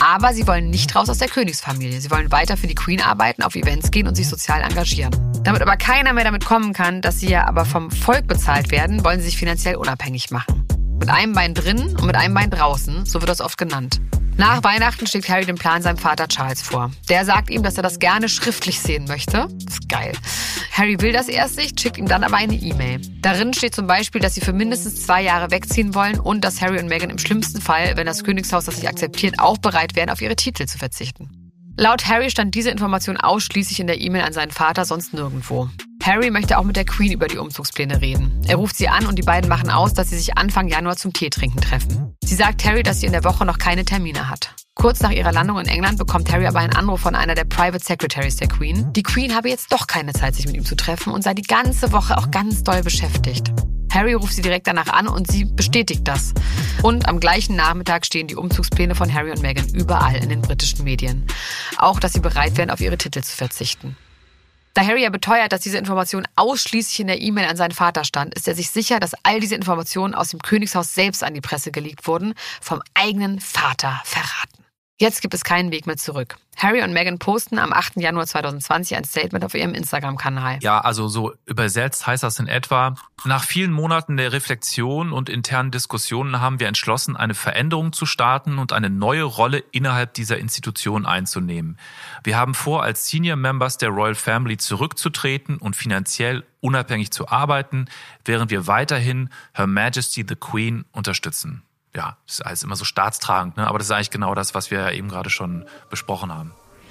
Speaker 2: Aber sie wollen nicht raus aus der Königsfamilie. Sie wollen weiter für die Queen arbeiten, auf Events gehen und sich sozial engagieren. Damit aber keiner mehr damit kommen kann, dass sie ja aber vom Volk bezahlt werden, wollen sie sich finanziell unabhängig machen. Mit einem Bein drin und mit einem Bein draußen, so wird das oft genannt. Nach Weihnachten schlägt Harry den Plan seinem Vater Charles vor. Der sagt ihm, dass er das gerne schriftlich sehen möchte. Das ist geil. Harry will das erst nicht, schickt ihm dann aber eine E-Mail. Darin steht zum Beispiel, dass sie für mindestens 2 Jahre wegziehen wollen und dass Harry und Meghan im schlimmsten Fall, wenn das Königshaus das nicht akzeptiert, auch bereit wären, auf ihre Titel zu verzichten. Laut Harry stand diese Information ausschließlich in der E-Mail an seinen Vater, sonst nirgendwo. Harry möchte auch mit der Queen über die Umzugspläne reden. Er ruft sie an und die beiden machen aus, dass sie sich Anfang Januar zum Teetrinken treffen. Sie sagt Harry, dass sie in der Woche noch keine Termine hat. Kurz nach ihrer Landung in England bekommt Harry aber einen Anruf von einer der Private Secretaries der Queen. Die Queen habe jetzt doch keine Zeit, sich mit ihm zu treffen und sei die ganze Woche auch ganz doll beschäftigt. Harry ruft sie direkt danach an und sie bestätigt das. Und am gleichen Nachmittag stehen die Umzugspläne von Harry und Meghan überall in den britischen Medien. Auch, dass sie bereit wären, auf ihre Titel zu verzichten. Da Harry ja beteuert, dass diese Information ausschließlich in der E-Mail an seinen Vater stand, ist er sich sicher, dass all diese Informationen aus dem Königshaus selbst an die Presse geleakt wurden, vom eigenen Vater verraten. Jetzt gibt es keinen Weg mehr zurück. Harry und Meghan posten am 8. Januar 2020 ein Statement auf ihrem Instagram-Kanal.
Speaker 4: Ja, also so übersetzt heißt das in etwa: Nach vielen Monaten der Reflexion und internen Diskussionen haben wir entschlossen, eine Veränderung zu starten und eine neue Rolle innerhalb dieser Institution einzunehmen. Wir haben vor, als Senior Members der Royal Family zurückzutreten und finanziell unabhängig zu arbeiten, während wir weiterhin Her Majesty the Queen unterstützen. Ja, das ist alles immer so staatstragend, ne? Aber das ist eigentlich genau das, was wir ja eben gerade schon besprochen haben.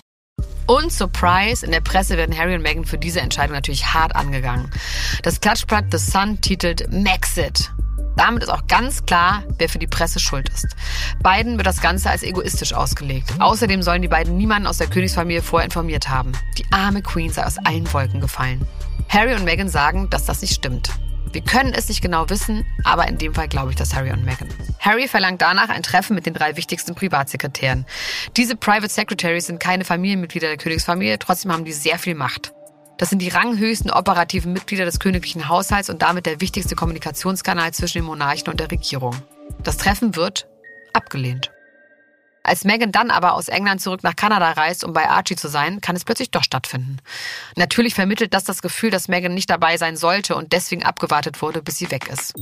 Speaker 2: Und Surprise, in der Presse werden Harry und Meghan für diese Entscheidung natürlich hart angegangen. Das Klatschblatt The Sun titelt Maxit. Damit ist auch ganz klar, wer für die Presse schuld ist. Beiden wird das Ganze als egoistisch ausgelegt. Außerdem sollen die beiden niemanden aus der Königsfamilie vorher informiert haben. Die arme Queen sei aus allen Wolken gefallen. Harry und Meghan sagen, dass das nicht stimmt. Wir können es nicht genau wissen, aber in dem Fall glaube ich das Harry und Meghan. Harry verlangt danach ein Treffen mit den 3 wichtigsten Privatsekretären. Diese Private Secretaries sind keine Familienmitglieder der Königsfamilie, trotzdem haben die sehr viel Macht. Das sind die ranghöchsten operativen Mitglieder des königlichen Haushalts und damit der wichtigste Kommunikationskanal zwischen den Monarchen und der Regierung. Das Treffen wird abgelehnt. Als Meghan dann aber aus England zurück nach Kanada reist, um bei Archie zu sein, kann es plötzlich doch stattfinden. Natürlich vermittelt das Gefühl, dass Meghan nicht dabei sein sollte und deswegen abgewartet wurde, bis sie weg ist.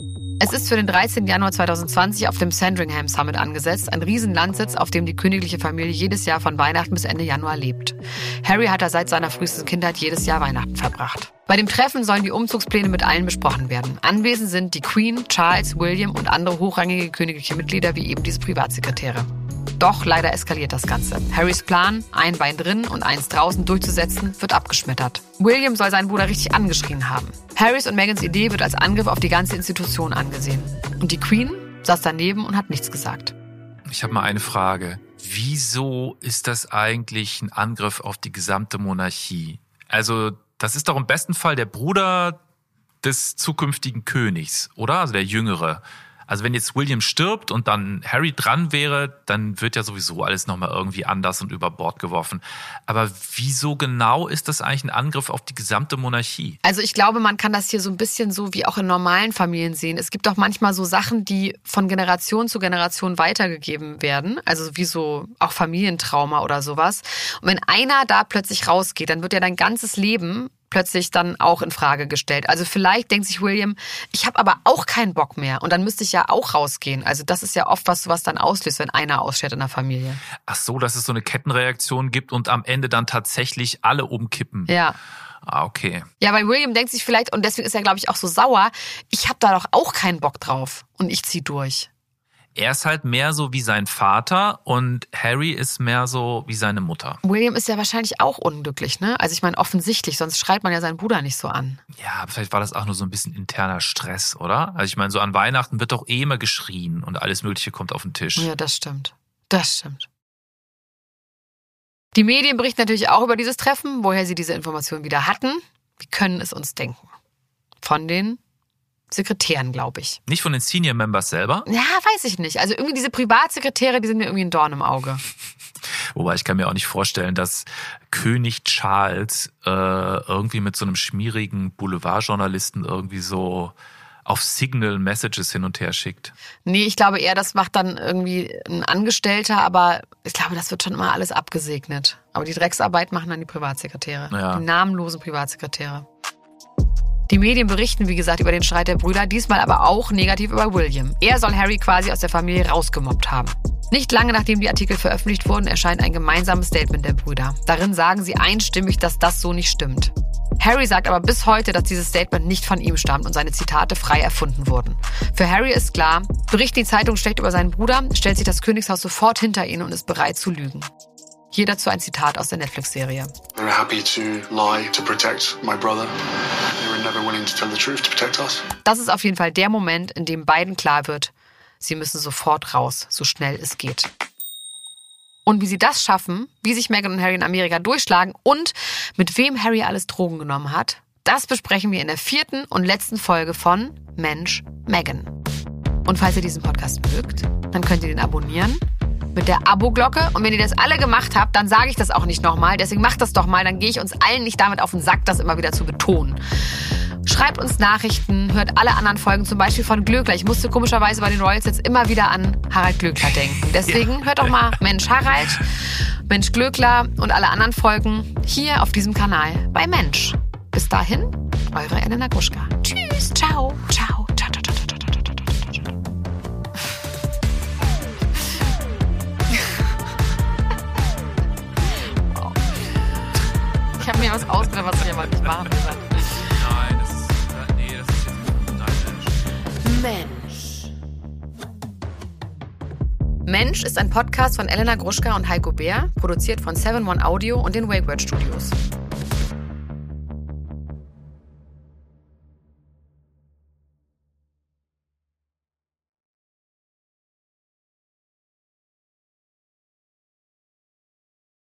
Speaker 2: Es ist für den 13. Januar 2020 auf dem Sandringham Summit angesetzt, ein Riesenlandsitz, auf dem die königliche Familie jedes Jahr von Weihnachten bis Ende Januar lebt. Harry hat da seit seiner frühesten Kindheit jedes Jahr Weihnachten verbracht. Bei dem Treffen sollen die Umzugspläne mit allen besprochen werden. Anwesend sind die Queen, Charles, William und andere hochrangige königliche Mitglieder wie eben diese Privatsekretäre. Doch leider eskaliert das Ganze. Harrys Plan, ein Bein drin und eins draußen durchzusetzen, wird abgeschmettert. William soll seinen Bruder richtig angeschrien haben. Harrys und Meghans Idee wird als Angriff auf die ganze Institution angesehen. Und die Queen saß daneben und hat nichts gesagt.
Speaker 4: Ich habe mal eine Frage. Wieso ist das eigentlich ein Angriff auf die gesamte Monarchie? Also, das ist doch im besten Fall der Bruder des zukünftigen Königs, oder? Also der Jüngere. Also wenn jetzt William stirbt und dann Harry dran wäre, dann wird ja sowieso alles nochmal irgendwie anders und über Bord geworfen. Aber wieso genau ist das eigentlich ein Angriff auf die gesamte Monarchie?
Speaker 2: Also ich glaube, man kann das hier so ein bisschen so wie auch in normalen Familien sehen. Es gibt auch manchmal so Sachen, die von Generation zu Generation weitergegeben werden. Also wie so auch Familientrauma oder sowas. Und wenn einer da plötzlich rausgeht, dann wird ja dein ganzes Leben plötzlich dann auch in Frage gestellt. Also vielleicht denkt sich William, ich habe aber auch keinen Bock mehr und dann müsste ich ja auch rausgehen. Also das ist ja oft was dann auslöst, wenn einer ausschert in der Familie.
Speaker 4: Ach so, dass es so eine Kettenreaktion gibt und am Ende dann tatsächlich alle umkippen.
Speaker 2: Ja.
Speaker 4: Ah, okay.
Speaker 2: Ja, weil William denkt sich vielleicht, und deswegen ist er, glaube ich, auch so sauer, ich habe da doch auch keinen Bock drauf und ich zieh durch.
Speaker 4: Er ist halt mehr so wie sein Vater und Harry ist mehr so wie seine Mutter.
Speaker 2: William ist ja wahrscheinlich auch unglücklich, ne? Also ich meine offensichtlich, sonst schreit man ja seinen Bruder nicht so an.
Speaker 4: Ja, vielleicht war das auch nur so ein bisschen interner Stress, oder? Also ich meine, so an Weihnachten wird doch eh immer geschrien und alles Mögliche kommt auf den Tisch.
Speaker 2: Ja, das stimmt. Das stimmt. Die Medien berichten natürlich auch über dieses Treffen, woher sie diese Informationen wieder hatten. Wir können es uns denken. Von den Sekretären, glaube ich.
Speaker 4: Nicht von den Senior Members selber?
Speaker 2: Ja, weiß ich nicht. Also irgendwie diese Privatsekretäre, die sind mir irgendwie ein Dorn im Auge.
Speaker 4: Wobei ich kann mir auch nicht vorstellen, dass König Charles irgendwie mit so einem schmierigen Boulevardjournalisten irgendwie so auf Signal Messages hin und her schickt.
Speaker 2: Nee, ich glaube eher, das macht dann irgendwie ein Angestellter, aber ich glaube, das wird schon immer alles abgesegnet. Aber die Drecksarbeit machen dann die Privatsekretäre, die namenlosen Privatsekretäre. Die Medien berichten, wie gesagt, über den Streit der Brüder, diesmal aber auch negativ über William. Er soll Harry quasi aus der Familie rausgemobbt haben. Nicht lange nachdem die Artikel veröffentlicht wurden, erscheint ein gemeinsames Statement der Brüder. Darin sagen sie einstimmig, dass das so nicht stimmt. Harry sagt aber bis heute, dass dieses Statement nicht von ihm stammt und seine Zitate frei erfunden wurden. Für Harry ist klar, berichten die Zeitungen schlecht über seinen Bruder, stellt sich das Königshaus sofort hinter ihn und ist bereit zu lügen. Hier dazu ein Zitat aus der Netflix-Serie.
Speaker 9: They were happy to lie to protect my brother. They were never willing to tell the truth to protect us.
Speaker 2: Das ist auf jeden Fall der Moment, in dem beiden klar wird, sie müssen sofort raus, so schnell es geht. Und wie sie das schaffen, wie sich Meghan und Harry in Amerika durchschlagen und mit wem Harry alles Drogen genommen hat, das besprechen wir in der 4. und letzten Folge von Mensch, Meghan. Und falls ihr diesen Podcast mögt, dann könnt ihr den abonnieren mit der Abo-Glocke. Und wenn ihr das alle gemacht habt, dann sage ich das auch nicht nochmal. Deswegen macht das doch mal, dann gehe ich uns allen nicht damit auf den Sack, das immer wieder zu betonen. Schreibt uns Nachrichten, hört alle anderen Folgen, zum Beispiel von Glöckler. Ich musste komischerweise bei den Royals jetzt immer wieder an Harald Glöckler denken. Deswegen hört doch mal Mensch Harald, Mensch Glöckler und alle anderen Folgen hier auf diesem Kanal bei Mensch. Bis dahin, eure Elena Gruschka. Tschüss, ciao, ciao, ciao, ciao, ciao, ciao, ciao, ciao, ciao. Ich habe mir was ausgedacht, was ich aber nicht machen will.
Speaker 4: Nein, das ist jetzt
Speaker 1: Mensch.
Speaker 2: Mensch ist ein Podcast von Elena Gruschka und Heiko Bär, produziert von 7-One Audio und den Wakeword Studios.